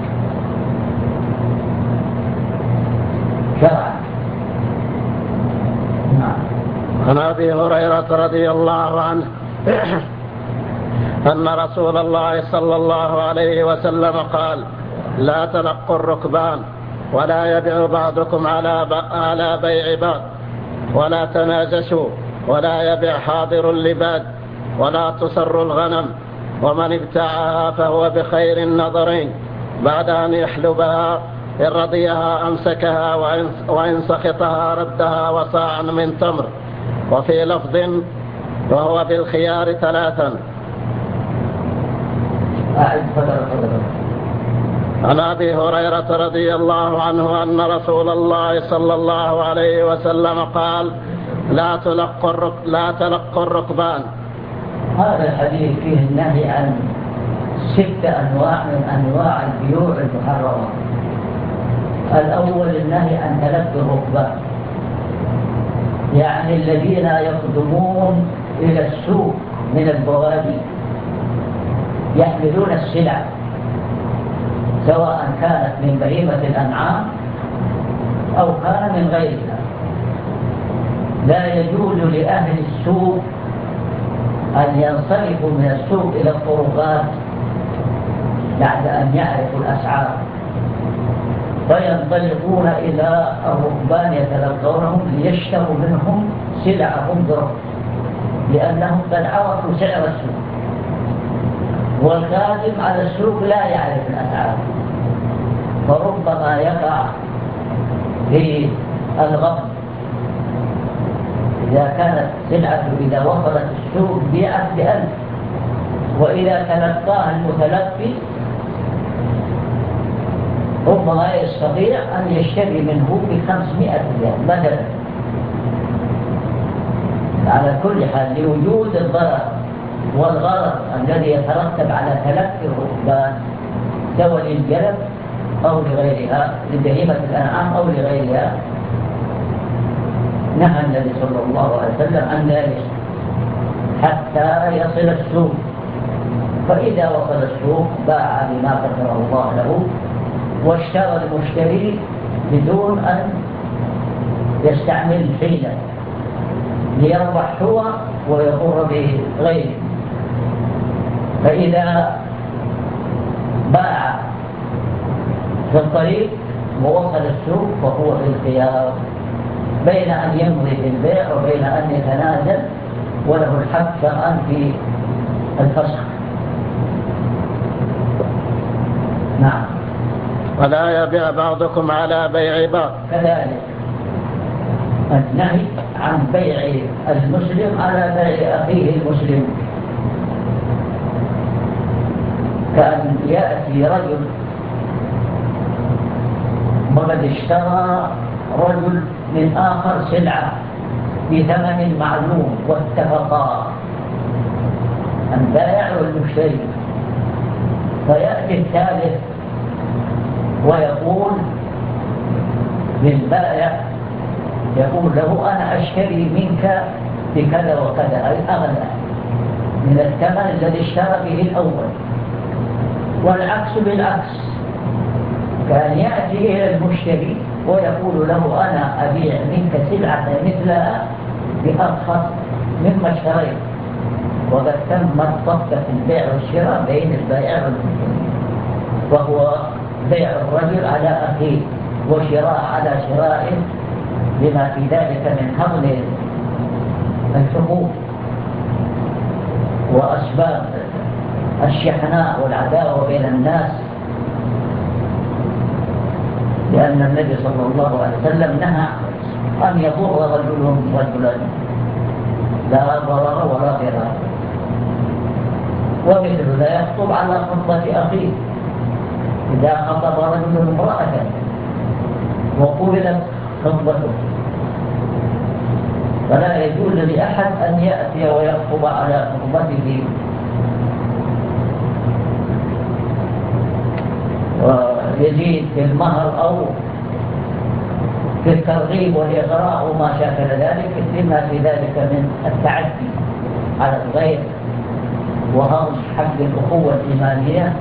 شرعا. عن أبي هريرة رضي الله عنه أن رسول الله صلى الله عليه وسلم قال: لا تلقوا الركبان، ولا يبيع بعضكم على بيع بعض، ولا تناجشوا، ولا يبيع حاضر لباد، ولا تسر الغنم، ومن ابتاعها فهو بخير النظرين بعد أن يحلبها، إن رضيها أمسكها، وإن سخطها ردها وصاعا من تمر. وفي لفظ: وهو بالخيار ثلاثا. عن أبي هريرة رضي الله عنه أن رسول الله صلى الله عليه وسلم قال: لا تلقوا لا تلقوا الركبان. هذا الحديث فيه النهي عن ست أنواع من أنواع البيوع المحرمة. الأول النهي عن تلقي الركبان، يعني الذين يقدمون إلى السوق من البوادي يحملون السلع، سواء كانت من بهيمة الأنعام أو كان من غيرها. لا يجوز لأهل السوق أن ينصرفوا من السوق إلى الطرقات بعد أن يعرفوا الأسعار، فينطلقون إلى الركبان يتلقونهم ليشتروا منهم سلعهم برخص، لأنهم قد عرفوا سعر السوق، والخادم على السوق لا يعرف الأسعار، فربما يقع في الغبن. إذا كانت سلعة إذا وصلت السوق بيعت بألف، وإذا تلقاها المتلقي ربما يستطيع أن يشتري منه بخمسمائة ريال مثلا. على كل حال لوجود الضرر والغرض الذي يترتب على تلقي الركبان سواء للجلب أو لغيرها، لبهيمة الأنعام أو لغيرها، نهى النبي صلى الله عليه وسلم عن ذلك حتى يصل السوق. فإذا وصل السوق باع بما قدر الله له، واشترى المشتري بدون أن يستعمل حيلة ليربح هو ويضر بغيره. فإذا باع في الطريق ووصل السوق فهو في الخيار بين أن يمضي في البيع وبين أن يتنازل، وله الحق شرعا في الفسخ. نعم. ولا يبيع بعضكم على بيع بعض. كذلك النهي عن بيع المسلم على بيع أخيه المسلم، كأن يأتي رجل وقد اشترى رجل من آخر سلعة بثمن معلوم واتفقا، البائع والمشتري، فيأتي الثالث ويقول للبائع، يقول له أنا أشتري منك بكذا وكذا، أي أغلى من الثمن الذي اشترى به الأول، والعكس بالعكس، كان يأتي إلى المشتري ويقول له أنا أبيع منك سلعة مثلها بأرخص مما اشتريت، وقد تمت صفقة البيع والشراء بين البائع والمشتري، وهو بيع الرجل على أخيه وشراء على شراء، بما في ذلك من هضم الحقوق وأسباب الشحناء والعداوة بين الناس، لأن النبي صلى الله عليه وسلم نهى أن يضر رجل رجلا، لا ضرر ولا ضرار. ومثل لا يخطب على خطبة أخيه، إذا خطب رجل امرأة وقبلت خطبته فلا يجوز لأحد أن يأتي ويخطب على خطبته ويزيد في المهر أو في الترغيب والإغراء وما شاكل ذلك، لما في ذلك من التعدي على الغير وهضم حق الأخوة الإيمانية.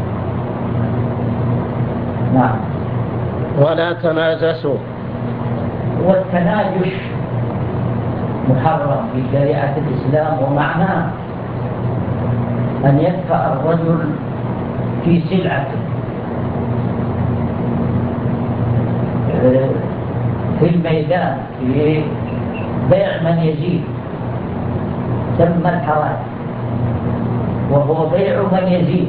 نعم. ولا تناجسوا. والتناجش محرم في شريعة الإسلام، ومعناه أن يدفع الرجل في سلعته في الميدان في بيع من يزيد، سمى الحرام، وهو بيع من يزيد،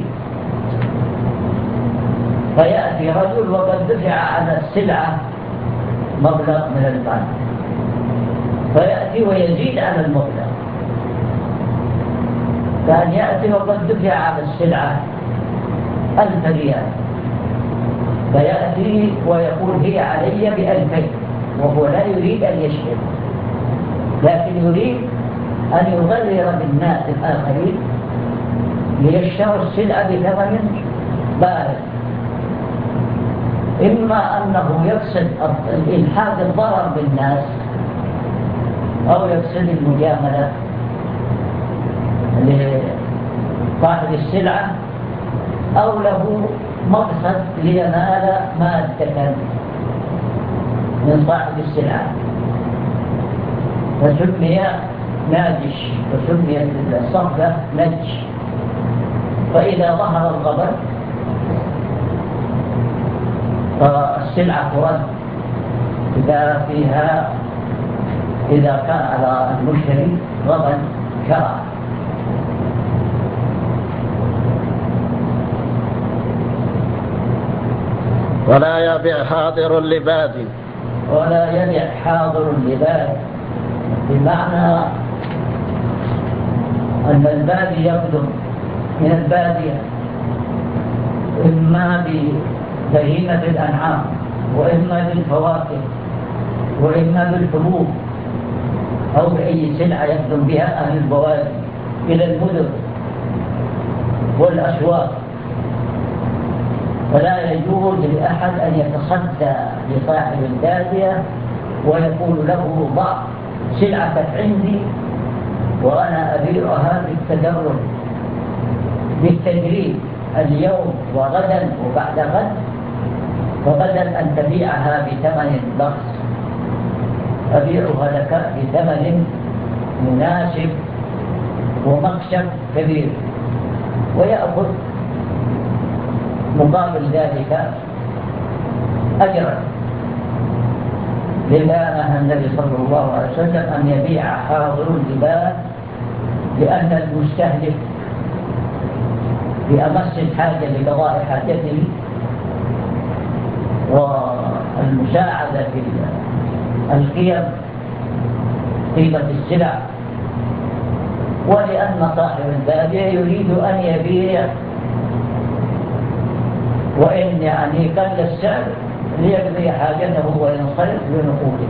فيأتي رجل وقد دفع على السلعة مبلغ من المال، فيأتي ويزيد على المبلغ، كان يأتي وقد دفع على السلعة ألف ريال، فيأتي ويقول هي علي بألفين، وهو لا يريد أن يشتري، لكن يريد أن يغرر بالناس الآخرين ليشتروا السلعة بثمن بالغ، إما أنه يقصد الإلحاد الضرر بالناس أو يقصد المجاملة لصاحب السلعة، أو له مقصد لينال مادة من صاحب السلعة، فسمي ناجش وسميت الصفقة نجش. فإذا ظهر الغبن فالسلعة ترد إذا فيها إذا كان على المشتري غبن شرع. ولا يبيع حاضر لباد. ولا يبيع حاضر لباد، بمعنى أن البادي يقدم من البادية إما ببهيمة الأنعام، وإما بالفواكه، وإما بالحبوب، أو بأي سلعة يقدم بها أهل البوادي إلى المدن والأسواق، فلا يجوز لأحد أن يتصدى لصاحب البادية ويقول له ضع سلعتك عندي وأنا أبيعها بالتدرج بالتدريب، اليوم وغدا وبعد غد، فبدل أن تبيعها بثمن بخس أبيعها لك بثمن مناسب ومكسب كبير، ويأخذ مقابل ذلك أجرا. لذا نهى النبي صلى الله عليه وسلم أن يبيع حاضر اللباد، لأن المستهلك بأمس الحاجة لقضاء حاجته والمساعدة في القيم قيمة السلع، ولأن صاحب البادية يريد أن يبيع وإن يعني قل السعر ليقضي حاجته وينصرف بنقوده.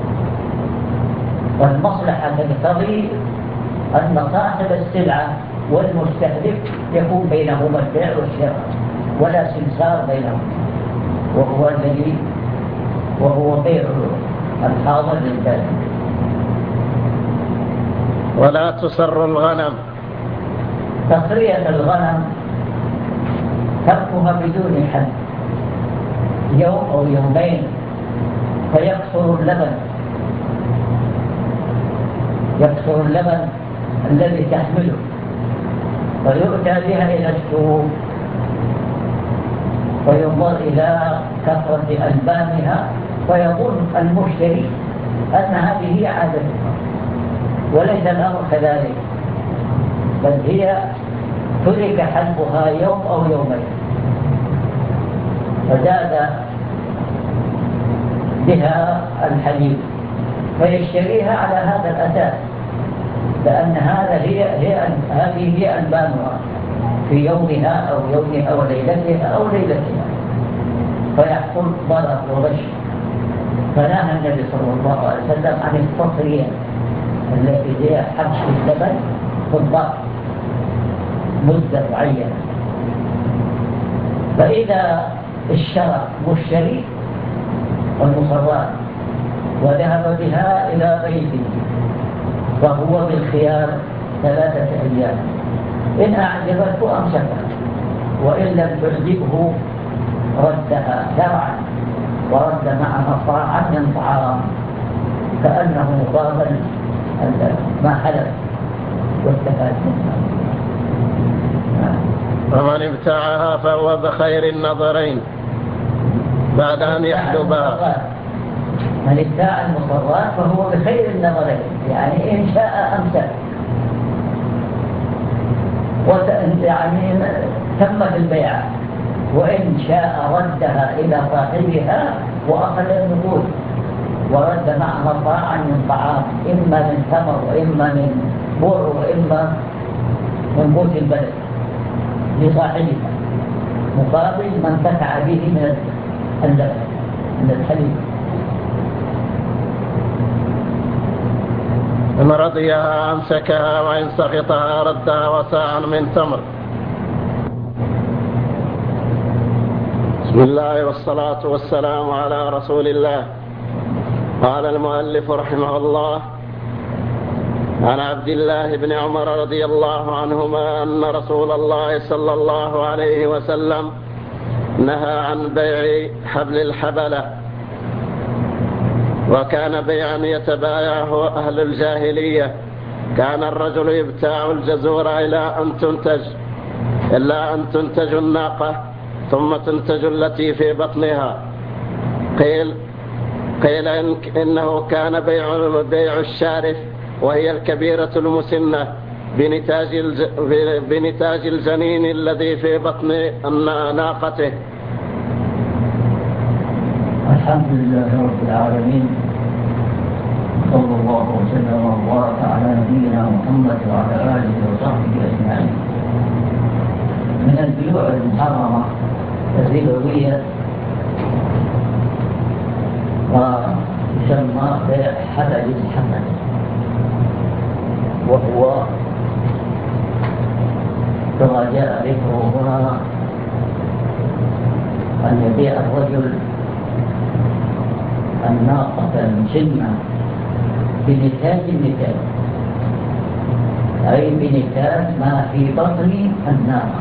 والمصلحة تقتضي أن صاحب السلعة والمستهلك يكون بينهما البيع والشراء ولا سمسار بينهما، وهو الذي وهو بيع الحاضر للبادية. ولا تسر الغنم. تصرية الغنم تركها بدون حد يوم أو يومين فيكثر اللبن يكثر اللبن الذي تحمله، فيؤتى بها إلى السوق وينظر إلى كثرة ألبانها فيظن المشتري أن هذه هي عادتها، وليس الأمر كذلك، بل هي ترك حلبها يوم أو يومين فزاد بها الحليب فيشتريها على هذا الأساس، لأن هذا هي هي هذه هي ألبانها في يومها أو يومها أو ليلتها أو ليلتها، فيحصل ضرر وغش. فنهى النبي صلى الله عليه وسلم عن التصرية التي هي حبس اللبن في الضغط مدة معينة. فإذا اشترى مشتري المصرات وذهب بها إلى بيته فهو بالخيار ثلاثة أيام، إن أعجبته أمسكها وإن لم تعجبه ردها شرعا ورد معها صاعا من طعام كأنه قابل ما حلف واستفاد منها. ومن ابتاعها فهو بخير النظرين بعد أن يحلبها. من ابتاع المصرات فهو بخير النظرين، يعني إن شاء أمسك يعني تمت البيعة، وإن شاء ردها إلى صاحبها وأخذ النقود ورد معها طاعا من طعام، إما من ثمر وإما من بر وإما من قوت البلد لصاحبها مقابل ما انتفع به من اللبن من الحليب. إن رضيها أمسكها وإن سقطها ردها وساعا من تمر. بسم الله والصلاة والسلام على رسول الله. قال المؤلف رحمه الله: عن عبد الله بن عمر رضي الله عنهما أن رسول الله صلى الله عليه وسلم نهى عن بيع حبل الحبلة، وكان بيعا يتبايعه أهل الجاهلية. كان الرجل يبتاع الجزور إلى أن تنتج إلا أن تنتج الناقة ثم تنتج التي في بطنها. قيل قيل إن إنه كان بيع بيع الشارف وهي الكبيرة المسنة بنتاج الج... بنتاج الجنين الذي في بطن ناقته. الحمد لله رب العالمين، صلى الله وسلم وبارك على نبينا محمد وعلى آله وصحبه أجمعين. من البيوع المحرمة الربوية ويسمى بيع حبل الحمل، وهو كما جاء ذكره هنا أن يبيع الرجل الناقة المسنة بنتاج النتاج، أي بنتاج ما في بطن الناقة،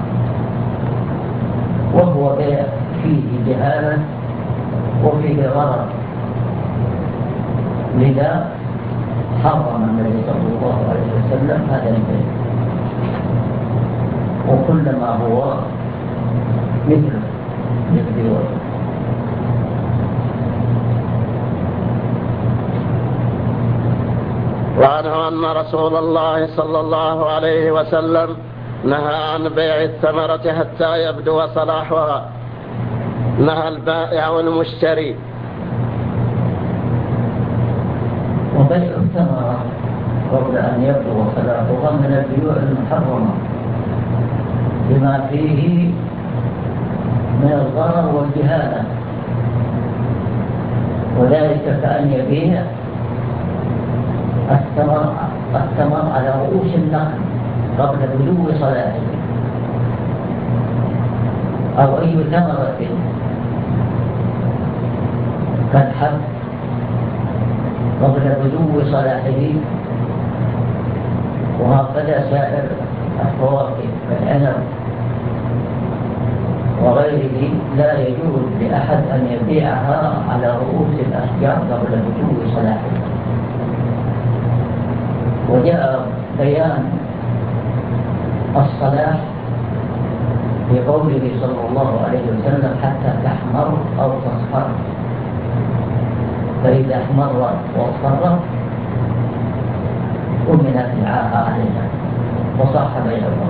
وهو بيع فيه جهالة وفيه غرض. لذا حرم النبي صلى الله عليه وسلم هذا البيع، وكل ما هو مثله مثل وعنه أن رسول الله صلى الله عليه وسلم نهى عن بيع الثمرة حتى يبدو صلاحها. نهى البائع والمشتري. وبيع الثمرة قبل أن يبدو صلاحها من البيوع المحرمة بما فيه من الضرر والجهالة، وذلك كأن يبيع الثمر الثمر على رؤوس النخل قبل بدو صلاحه، أو أي ثمرة كالحب قبل بدو صلاحه، وهكذا سائر الفواكه كالعنب وغيره لا يجوز لأحد أن يبيعها على رؤوس الأشجار قبل بدو صلاحه. وجاء بيان الصلاح في قوله صلى الله عليه وسلم حتى تحمر أو تصفر، فإذا احمرت واصفرت أمنت العاهة عليها وصح بينهم.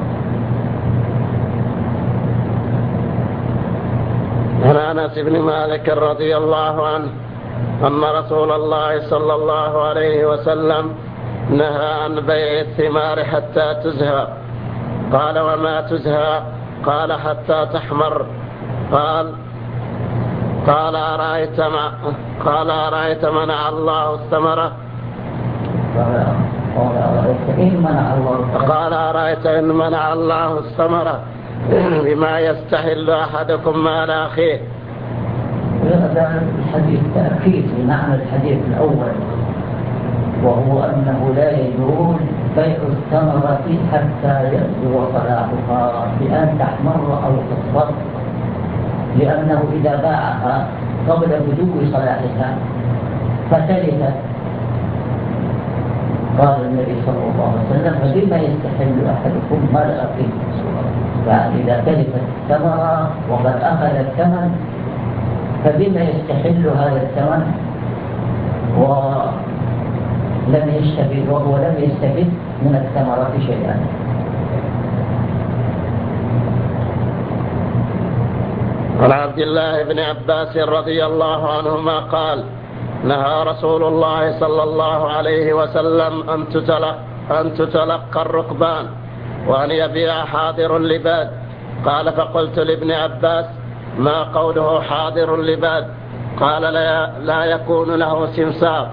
عن أنس بن مالك رضي الله عنه أن رسول الله صلى الله عليه وسلم نهى عن بيع الثمار حتى تزهى. قال وما تزهى؟ قال حتى تحمر. قال قال أرأيت ما قال أرأيت منع الله الثمرة؟ قال أرأيت إن منع الله الثمرة بما يستحل أحدكم مال أخيه. هذا الحديث تأكيد لمعنى الحديث الأول، وهو أنه لا يجوز بيع الثمرة حتى يبدو صلاحها بأن تحمر أو تصفر، لأنه إذا باعها قبل بدو صلاحها فتلفت. قال النبي صلى الله عليه وسلم فبما يستحل أحدكم مال أخيه، فإذا تلفت الثمرة وقد أخذ الثمن فبما يستحل هذا الثمن ولم يستفد وهو لم يستفد من الثمرة شيئا. عن عبد الله بن عباس رضي الله عنهما قال نهى رسول الله صلى الله عليه وسلم أن تتلقى, أن تتلقى الركبان وأن يبيع حاضر لباد. قال فقلت لابن عباس ما قوله حاضر لباد؟ قال لا, لا يكون له سمسار.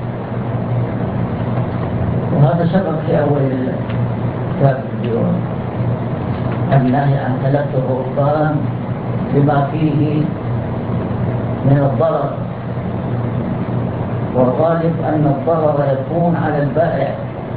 وهذا سبب في أول كتاب البيوع النهي عن تلقي الركبان بما فيه من الضرر، والغالب أن الضرر يكون على البائع.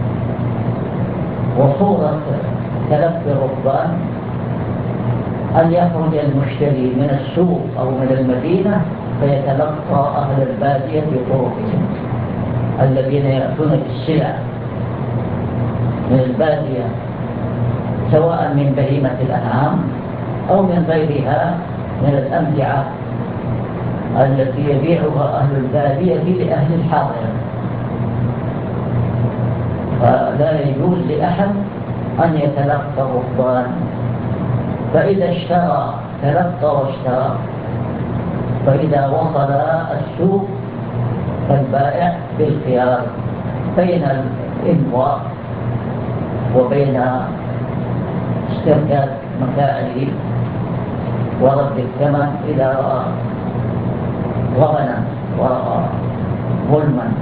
وصورة تلقي الركبان أن يخرج المشتري من السوق أو من المدينة فيتلقى أهل البادية في طرقهم الذين يأتون بالسلع من البادية سواء من بهيمة الأنعام أو من غيرها من الأمتعة التي يبيعها أهل البادية لأهل الحاضر. فلا يجوز لأحد أن يتلقى الركبان، فإذا اشترى تلقى واشترى، فإذا وصل السوق فالبائع بالخيار بين الإمضاء وبين استرجاع متاعه ورد الثمن إذا رأى غبنا ورأى ظلما،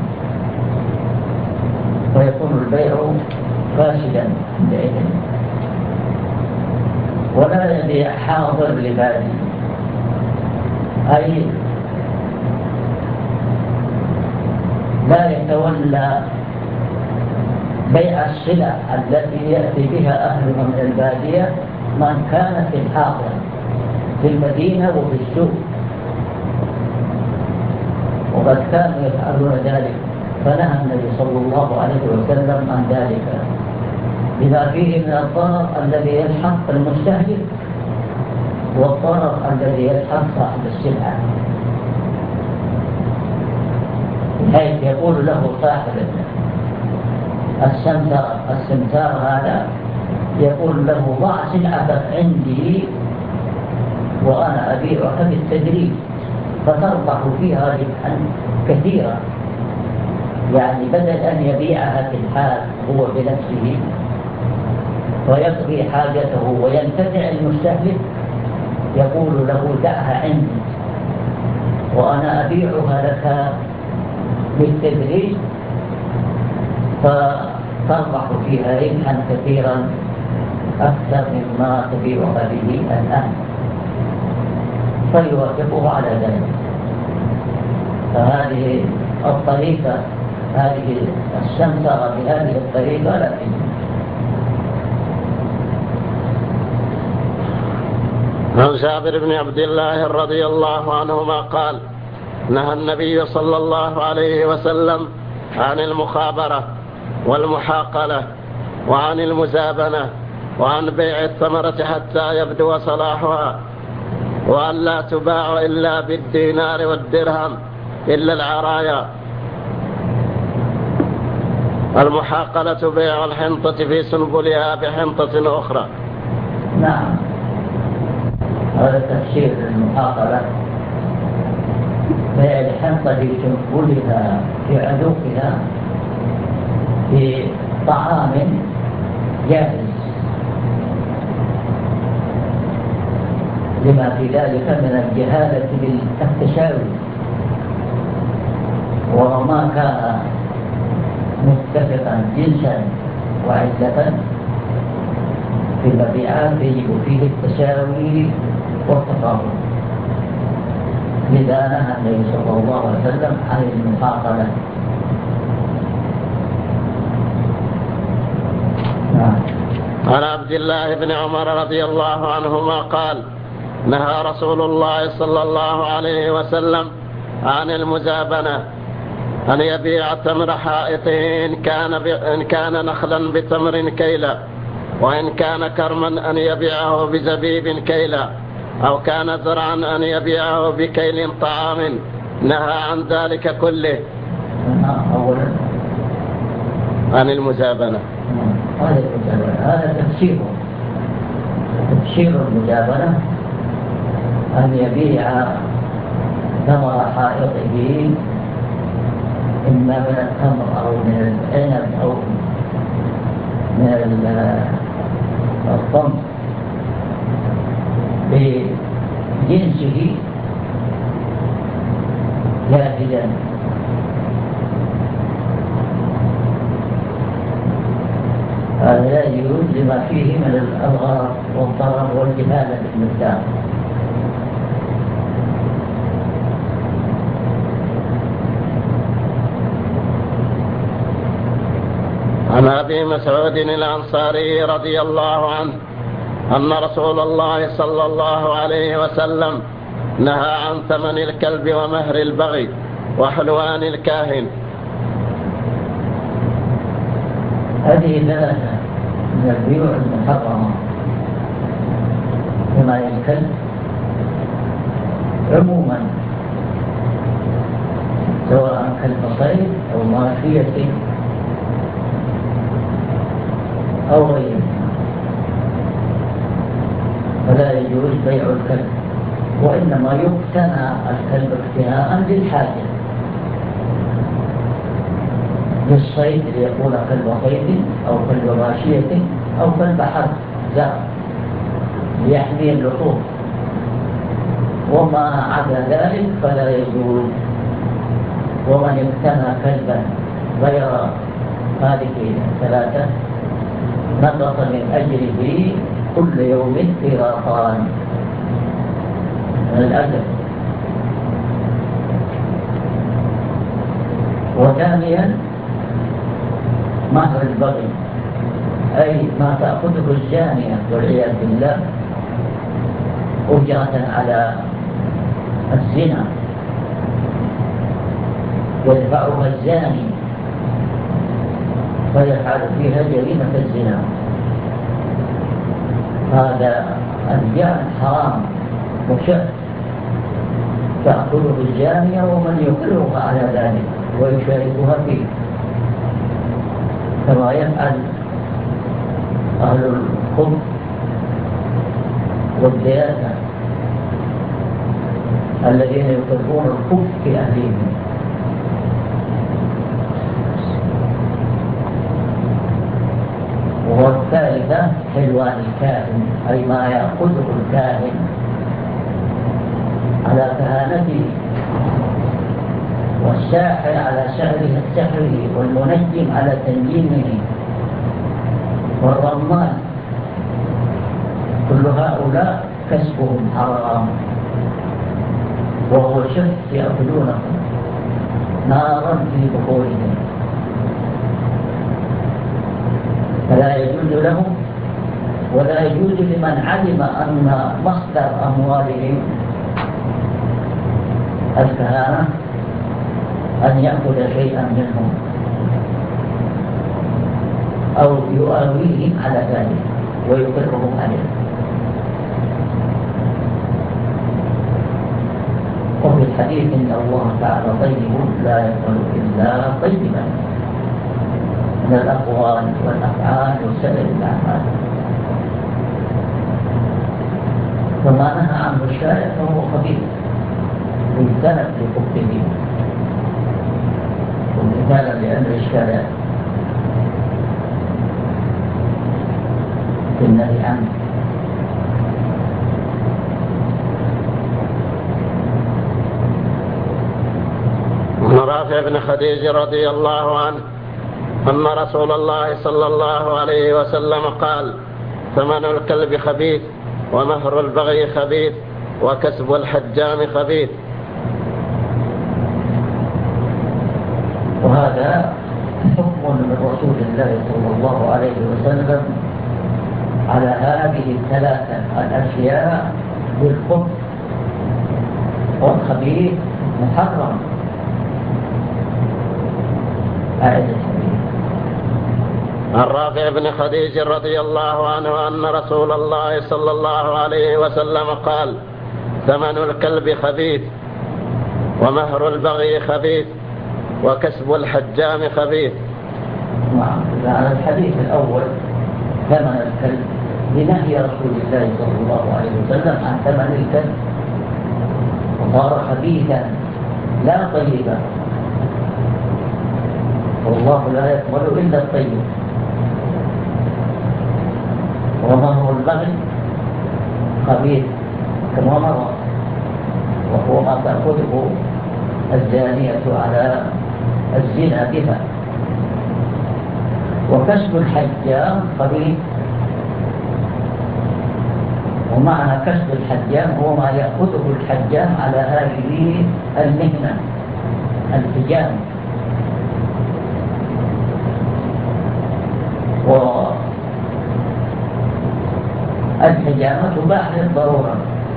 فيكون البيع فاسدا عندئذ. ولا يبيع حاضر لبادي، أي لا يتولى بيع السلع التي يأتي بها أهلها من البادية من كان في الحاضر في المدينة وفي السوق، وقد كانوا يفعلون ذلك، فنهى النبي صلى الله عليه وسلم عن ذلك بما فيه من الضرر الذي يلحق المستهلك والضرر الذي يلحق صاحب السلعة، بحيث يقول له صاحب السمسار السمسار هذا يقول له ضع سلعتك عندي وأنا أبيعك بالتدريج فتربح فيها ربحا كثيرا. يعني بدل أن يبيعها في الحال هو بنفسه ويقضي حاجته وينتفع المستهلك، يقول له دعها عندي وأنا أبيعها لك بالتدريج فتربح فيها ربحا كثيرا أكثر مما تبيعها به الآن، فيوافقه على ذلك. فهذه الطريقة، هذه السمسرة بهذه الطريقة لا تجوز. عن جابر بن عبد الله رضي الله عنهما قال: نهى النبي صلى الله عليه وسلم عن المخابرة والمحاقلة وعن المزابنة وعن بيع الثمرة حتى يبدو صلاحها، وأن لا تباع إلا بالدينار والدرهم إلا العرايا. المحاقلة بيع الحنطة في سنبلها بحنطة أخرى. نعم، هذا تفسير المحاقلة، بيع الحنطة في سنبلها في عذوقها في طعام جاهز، لما في ذلك من الجهالة بالتساوي، وما كان متفقا جنسا وعزة في المبيعات يجب فيه التساوي والتفاضل. لذا نهى النبي صلى الله عليه وسلم عن المحاقلة. عن عبد الله بن عمر رضي الله عنهما قال: نهى رسول الله صلى الله عليه وسلم عن المزابنة، أن يبيع تمر حائطه إن كان, إن كان نخلا بتمر كيلا، وإن كان كرما أن يبيعه بزبيب كيلا، أو كان زرعا أن يبيعه بكيل طعام. نهى عن ذلك كله. عن المزابنة. هذا تفسيره، تفسير المزابنة أن يبيع ثمر حائطه إما من التمر أو من العنب أو من الطمر بجنسه جاهزا، هذا لا يجوز لما فيه من الأضرار والضرر والجهالة بالمقدار. عن أبي مسعود الأنصاري رضي الله عنه أن رسول الله صلى الله عليه وسلم نهى عن ثمن الكلب ومهر البغي وحلوان الكاهن. هذه ثلاثة من البيوع المحرمة، ثمن الكلب عموما سواء كلب صيد أو ماشية أو غيره، فلا يجوز بيع الكلب، وإنما يقتنى الكلب اقتناء للحاجة، للصيد ليكون كلب صيد أو كلب ماشية أو كلب حرب زرع ليحمي اللحوم، وما عدا ذلك فلا يجوز. ومن اقتنى كلبا غير هذه الثلاثة نقص من أجره كل يوم قيراطان من الأجر. وثانيا مهر البغي، أي ما تأخذه الزانية والعياذ بالله أجرة على الزنا يدفعها الزاني فيفعل فيها جريمة الزنا، هذا الجان حرام وشأن تأخذه الزانية ومن يقرها على ذلك ويشاركها فيه، كما يفعل أهل الخبث والديانة الذين يقرون الخبث في أهلهم. والثالثة حلوان الكاهن، أي ما يأخذه الكاهن على كهانته، والساحر على سحره سحره، والمنجم على تنجيمه، والرمان، كل هؤلاء كسبهم حرام، وهو شرك يأكلونه نارا في بخورهم، فلا يجوز لهم ولا يجوز لمن علم أن مصدر أموالهم الكهانة أن يأخذ شيئا منهم أو يؤاويهم على ذلك ويقرهم عليه. وفي الحديث إن الله تعالى طيب لا يقبل إلا طيبا من الأقوال والأفعال وسائر الأعمال، فما نهى عنه الشارع فهو خبيث يجتنب لحكمه وامتثالا لأمر الشارع في النهي عنه. عن رافع بن خديج رضي الله عنه أن رسول الله صلى الله عليه وسلم قال: ثمن الكلب خبيث، ومهر البغي خبيث، وكسب الحجام خبيث. وهذا حكم من رسول الله صلى الله عليه وسلم على هذه الثلاثة الأشياء بالخبث والخبيث محرم. عن رافع بن خديج رضي الله عنه أن رسول الله صلى الله عليه وسلم قال: ثمن الكلب خبيث، ومهر البغي خبيث، وكسب الحجام خبيث. نعم. على الحديث الأول ثمن الكلب بنهي رسول الله صلى الله عليه وسلم عن ثمن الكلب، وصار خبيثا لا طيبا، والله لا يقبل إلا الطيب. ومهر البغي خبيث كما مر، وهو ما تأخذه الزانية على الزنا بها. وكسب الحجام خبيث، ومعنى كسب الحجام هو ما يأخذه الحجام على هذه المهنة الحجام. والحجامة تباح للضرورة،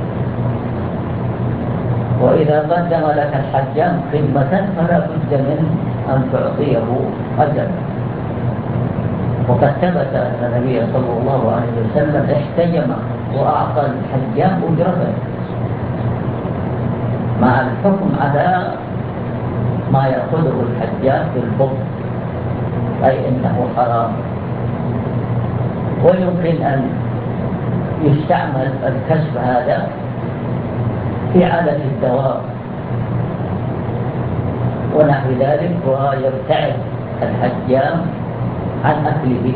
وإذا قدم لك الحجام خدمة فلا بد من أن تعطيه أجر. وقد ثبت أن النبي صلى الله عليه وسلم احتجم وأعطى الحجام أجرته مع الحكم على ما يأخذه الحجام بالفضل، أي إنه حرام. ويمكن أن يستعمل الكسب هذا في عادة الدواب ونحو ذلك، ويبتعد الحجام عن أكله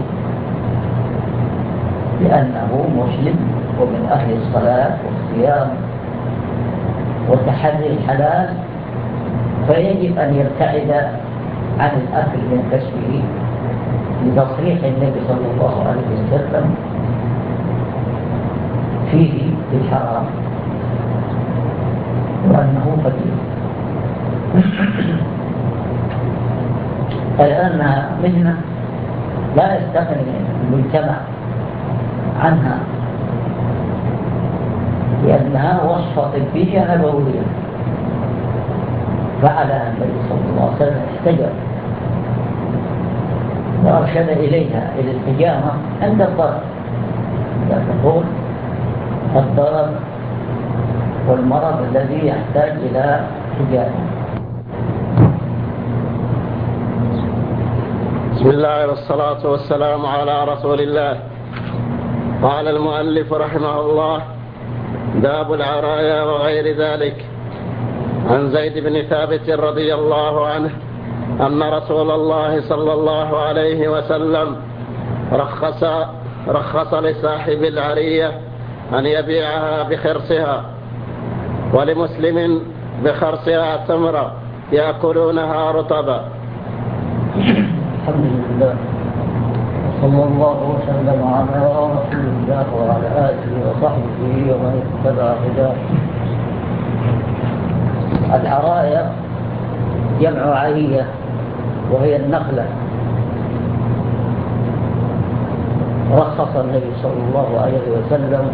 لأنه مسلم ومن أهل الصلاة والصيام وتحري الحلال، فيجب أن يبتعد عن الأكل من كسبه لتصريح النبي صلى الله عليه وسلم فيه بالحرام وأنه قدير. الآن مهنة لا يستغني المجتمع عنها لأنها وصفة طبية نبوية فعلها النبي صلى الله عليه وسلم، احتجر وأرشد إليها إلى الحجامة عند الضرر، لا تقول الضرر والمرض الذي يحتاج إلى حجامة. بسم الله والصلاة والسلام على رسول الله. قال المؤلف رحمه الله: باب العرايا وغير ذلك. عن زيد بن ثابت رضي الله عنه أن رسول الله صلى الله عليه وسلم رخص, رخص لصاحب العرية أن يبيعها بخرصها، ولمسلم بخرصها تمرة يأكلونها رطبا. الحمد لله، صلى الله وسلم على رسول الله وعلى آله وصحبه ومن اتبع هداه. العرايا جمع عرية وهي النخلة. رخص النبي صلى الله عليه وسلم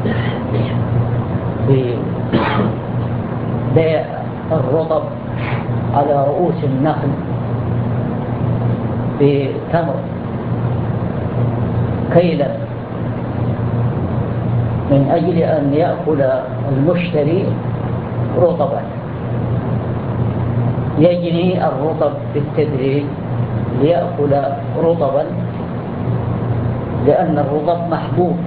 في بيع الرطب على رؤوس النخل بتمر كيلا، من أجل أن يأكل المشتري رطبا، يجني الرطب بالتدريج ليأكل رطبا، لأن الرطب محبوب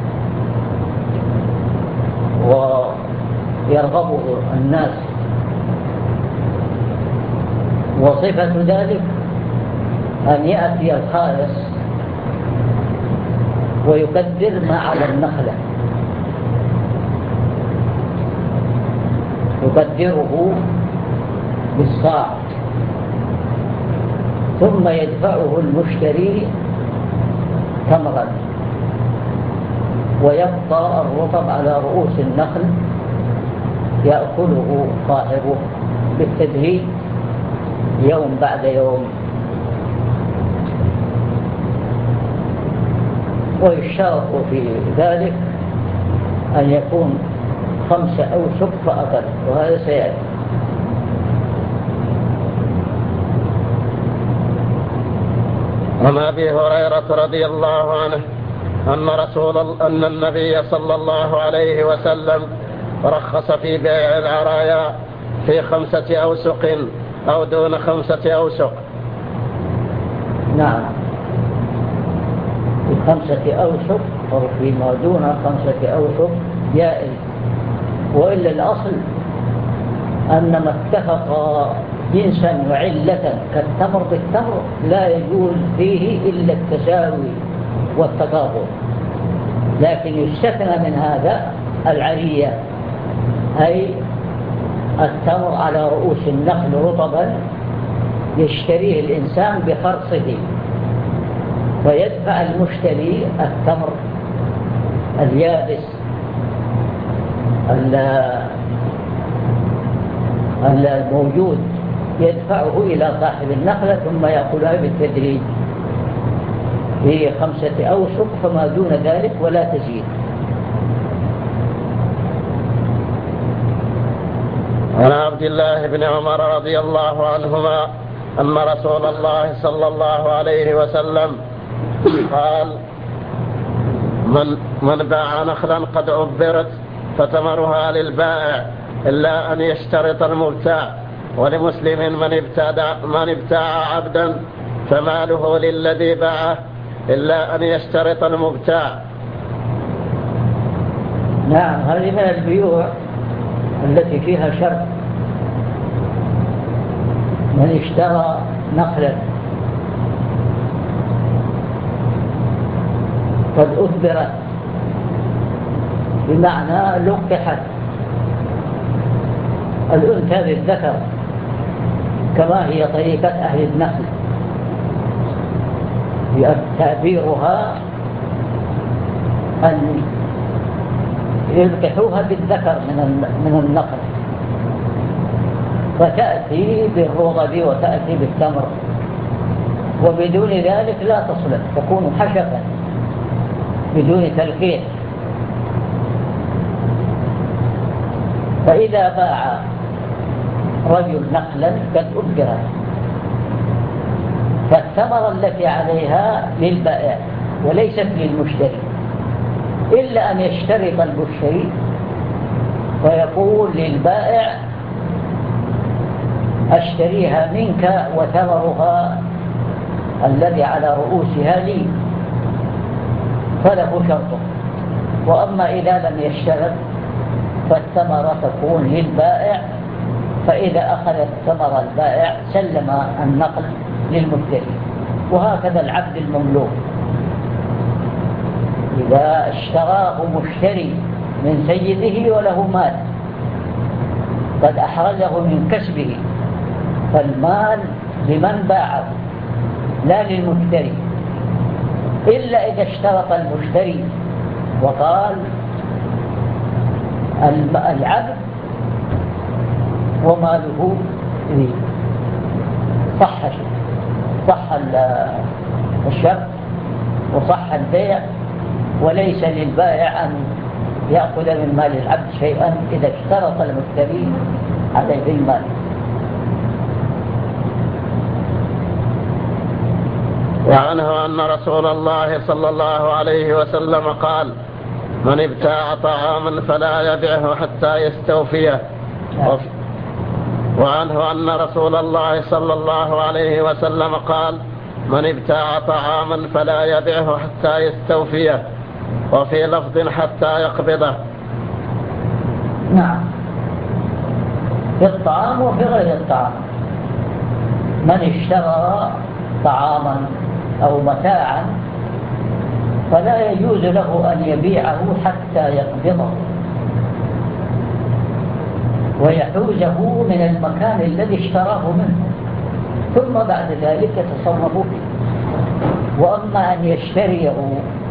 ويرغبه الناس. وصفة ذلك أن يأتي الخالص ويقدر ما على النخلة، يقدره بالصاع، ثم يدفعه المشتري تمرا، ويبقى الرطب على رؤوس النخل يأكله صاحبه بالتدريج يوم بعد يوم. ويشترط في ذلك أن يكون خمسة أوسق فأقل، وهذا سيأتي. عن أبي هريرة رضي الله عنه أن رسول أن النبي صلى الله عليه وسلم رخص في بيع العرايا في خمسة أوسق أو دون خمسة أوسق. نعم، في خمسة أوسق أو فيما دون خمسة أوسق جائز، وإلا الأصل أن ما اتفق جنسا وعلة كالتمر بالتمر لا يجوز فيه إلا التساوي والتقابل. لكن يستثنى من هذا العرية، أي التمر على رؤوس النخل رطبا يشتريه الإنسان بخرصه، ويدفع المشتري التمر اليابس الموجود، يدفعه إلى صاحب النخلة ثم يأكلها بالتدريج في خمسة أوسق فما دون ذلك ولا تزيد. عن عبد الله بن عمر رضي الله عنهما أن رسول الله صلى الله عليه وسلم قال: من, من باع نخلا قد عبرت فتمرها للبائع إلا أن يشترط المبتاع، ولمسلم من ابتاع, من ابتاع عبدا فماله للذي باعه إلا أن يشترط المبتاع. نعم، هذه من البيوع التي فيها شرط. من اشترى نخلا قد أثبرت، بمعنى لقحت الأنثى بالذكر كما هي طريقة أهل النخل، تأبيرها أن يلقحوها بالذكر من النخل، فتأتي بالرطب وتأتي بالتمر، وبدون ذلك لا تصلح، تكون حشفا بدون تلقيح. فإذا باع رجل نخلا قد أبرت، فالثمرة التي عليها للبائع وليست للمشتري، إلا أن يشترط المشتري ويقول للبائع: أشتريها منك وثمرها الذي على رؤوسها لي، فله شرطه. وأما إذا لم يشترط فالثمرة تكون للبائع، فإذا أخذ الثمرة البائع سلم النقل للمشتري. وهكذا العبد المملوك إذا اشتراه مشتري من سيده وله مال قد أحرزه من كسبه، فالمال لمن باعه لا للمشتري، إلا إذا اشترط المشتري وقال العبد وماله لي، صح صح الشرط وصح البيع، وليس للبائع أن يأخذ من مال العبد شيئا إذا اشترط المشتري عليه المال. وعنه أن رسول الله صلى الله عليه وسلم قال: من ابتاع طعاما فلا يبعه حتى يستوفيه. وعنه أن رسول الله صلى الله عليه وسلم قال: من ابتاع طعاما فلا يبعه حتى يستوفيه، وفي لفظ حتى يقبضه. نعم، في الطعام وفي غير الطعام. من اشترى طعاما أو متاعا فلا يجوز له أن يبيعه حتى يقبضه ويحوزه من المكان الذي اشتراه منه، ثم بعد ذلك يتصرف فيه. وأما أن يشتريه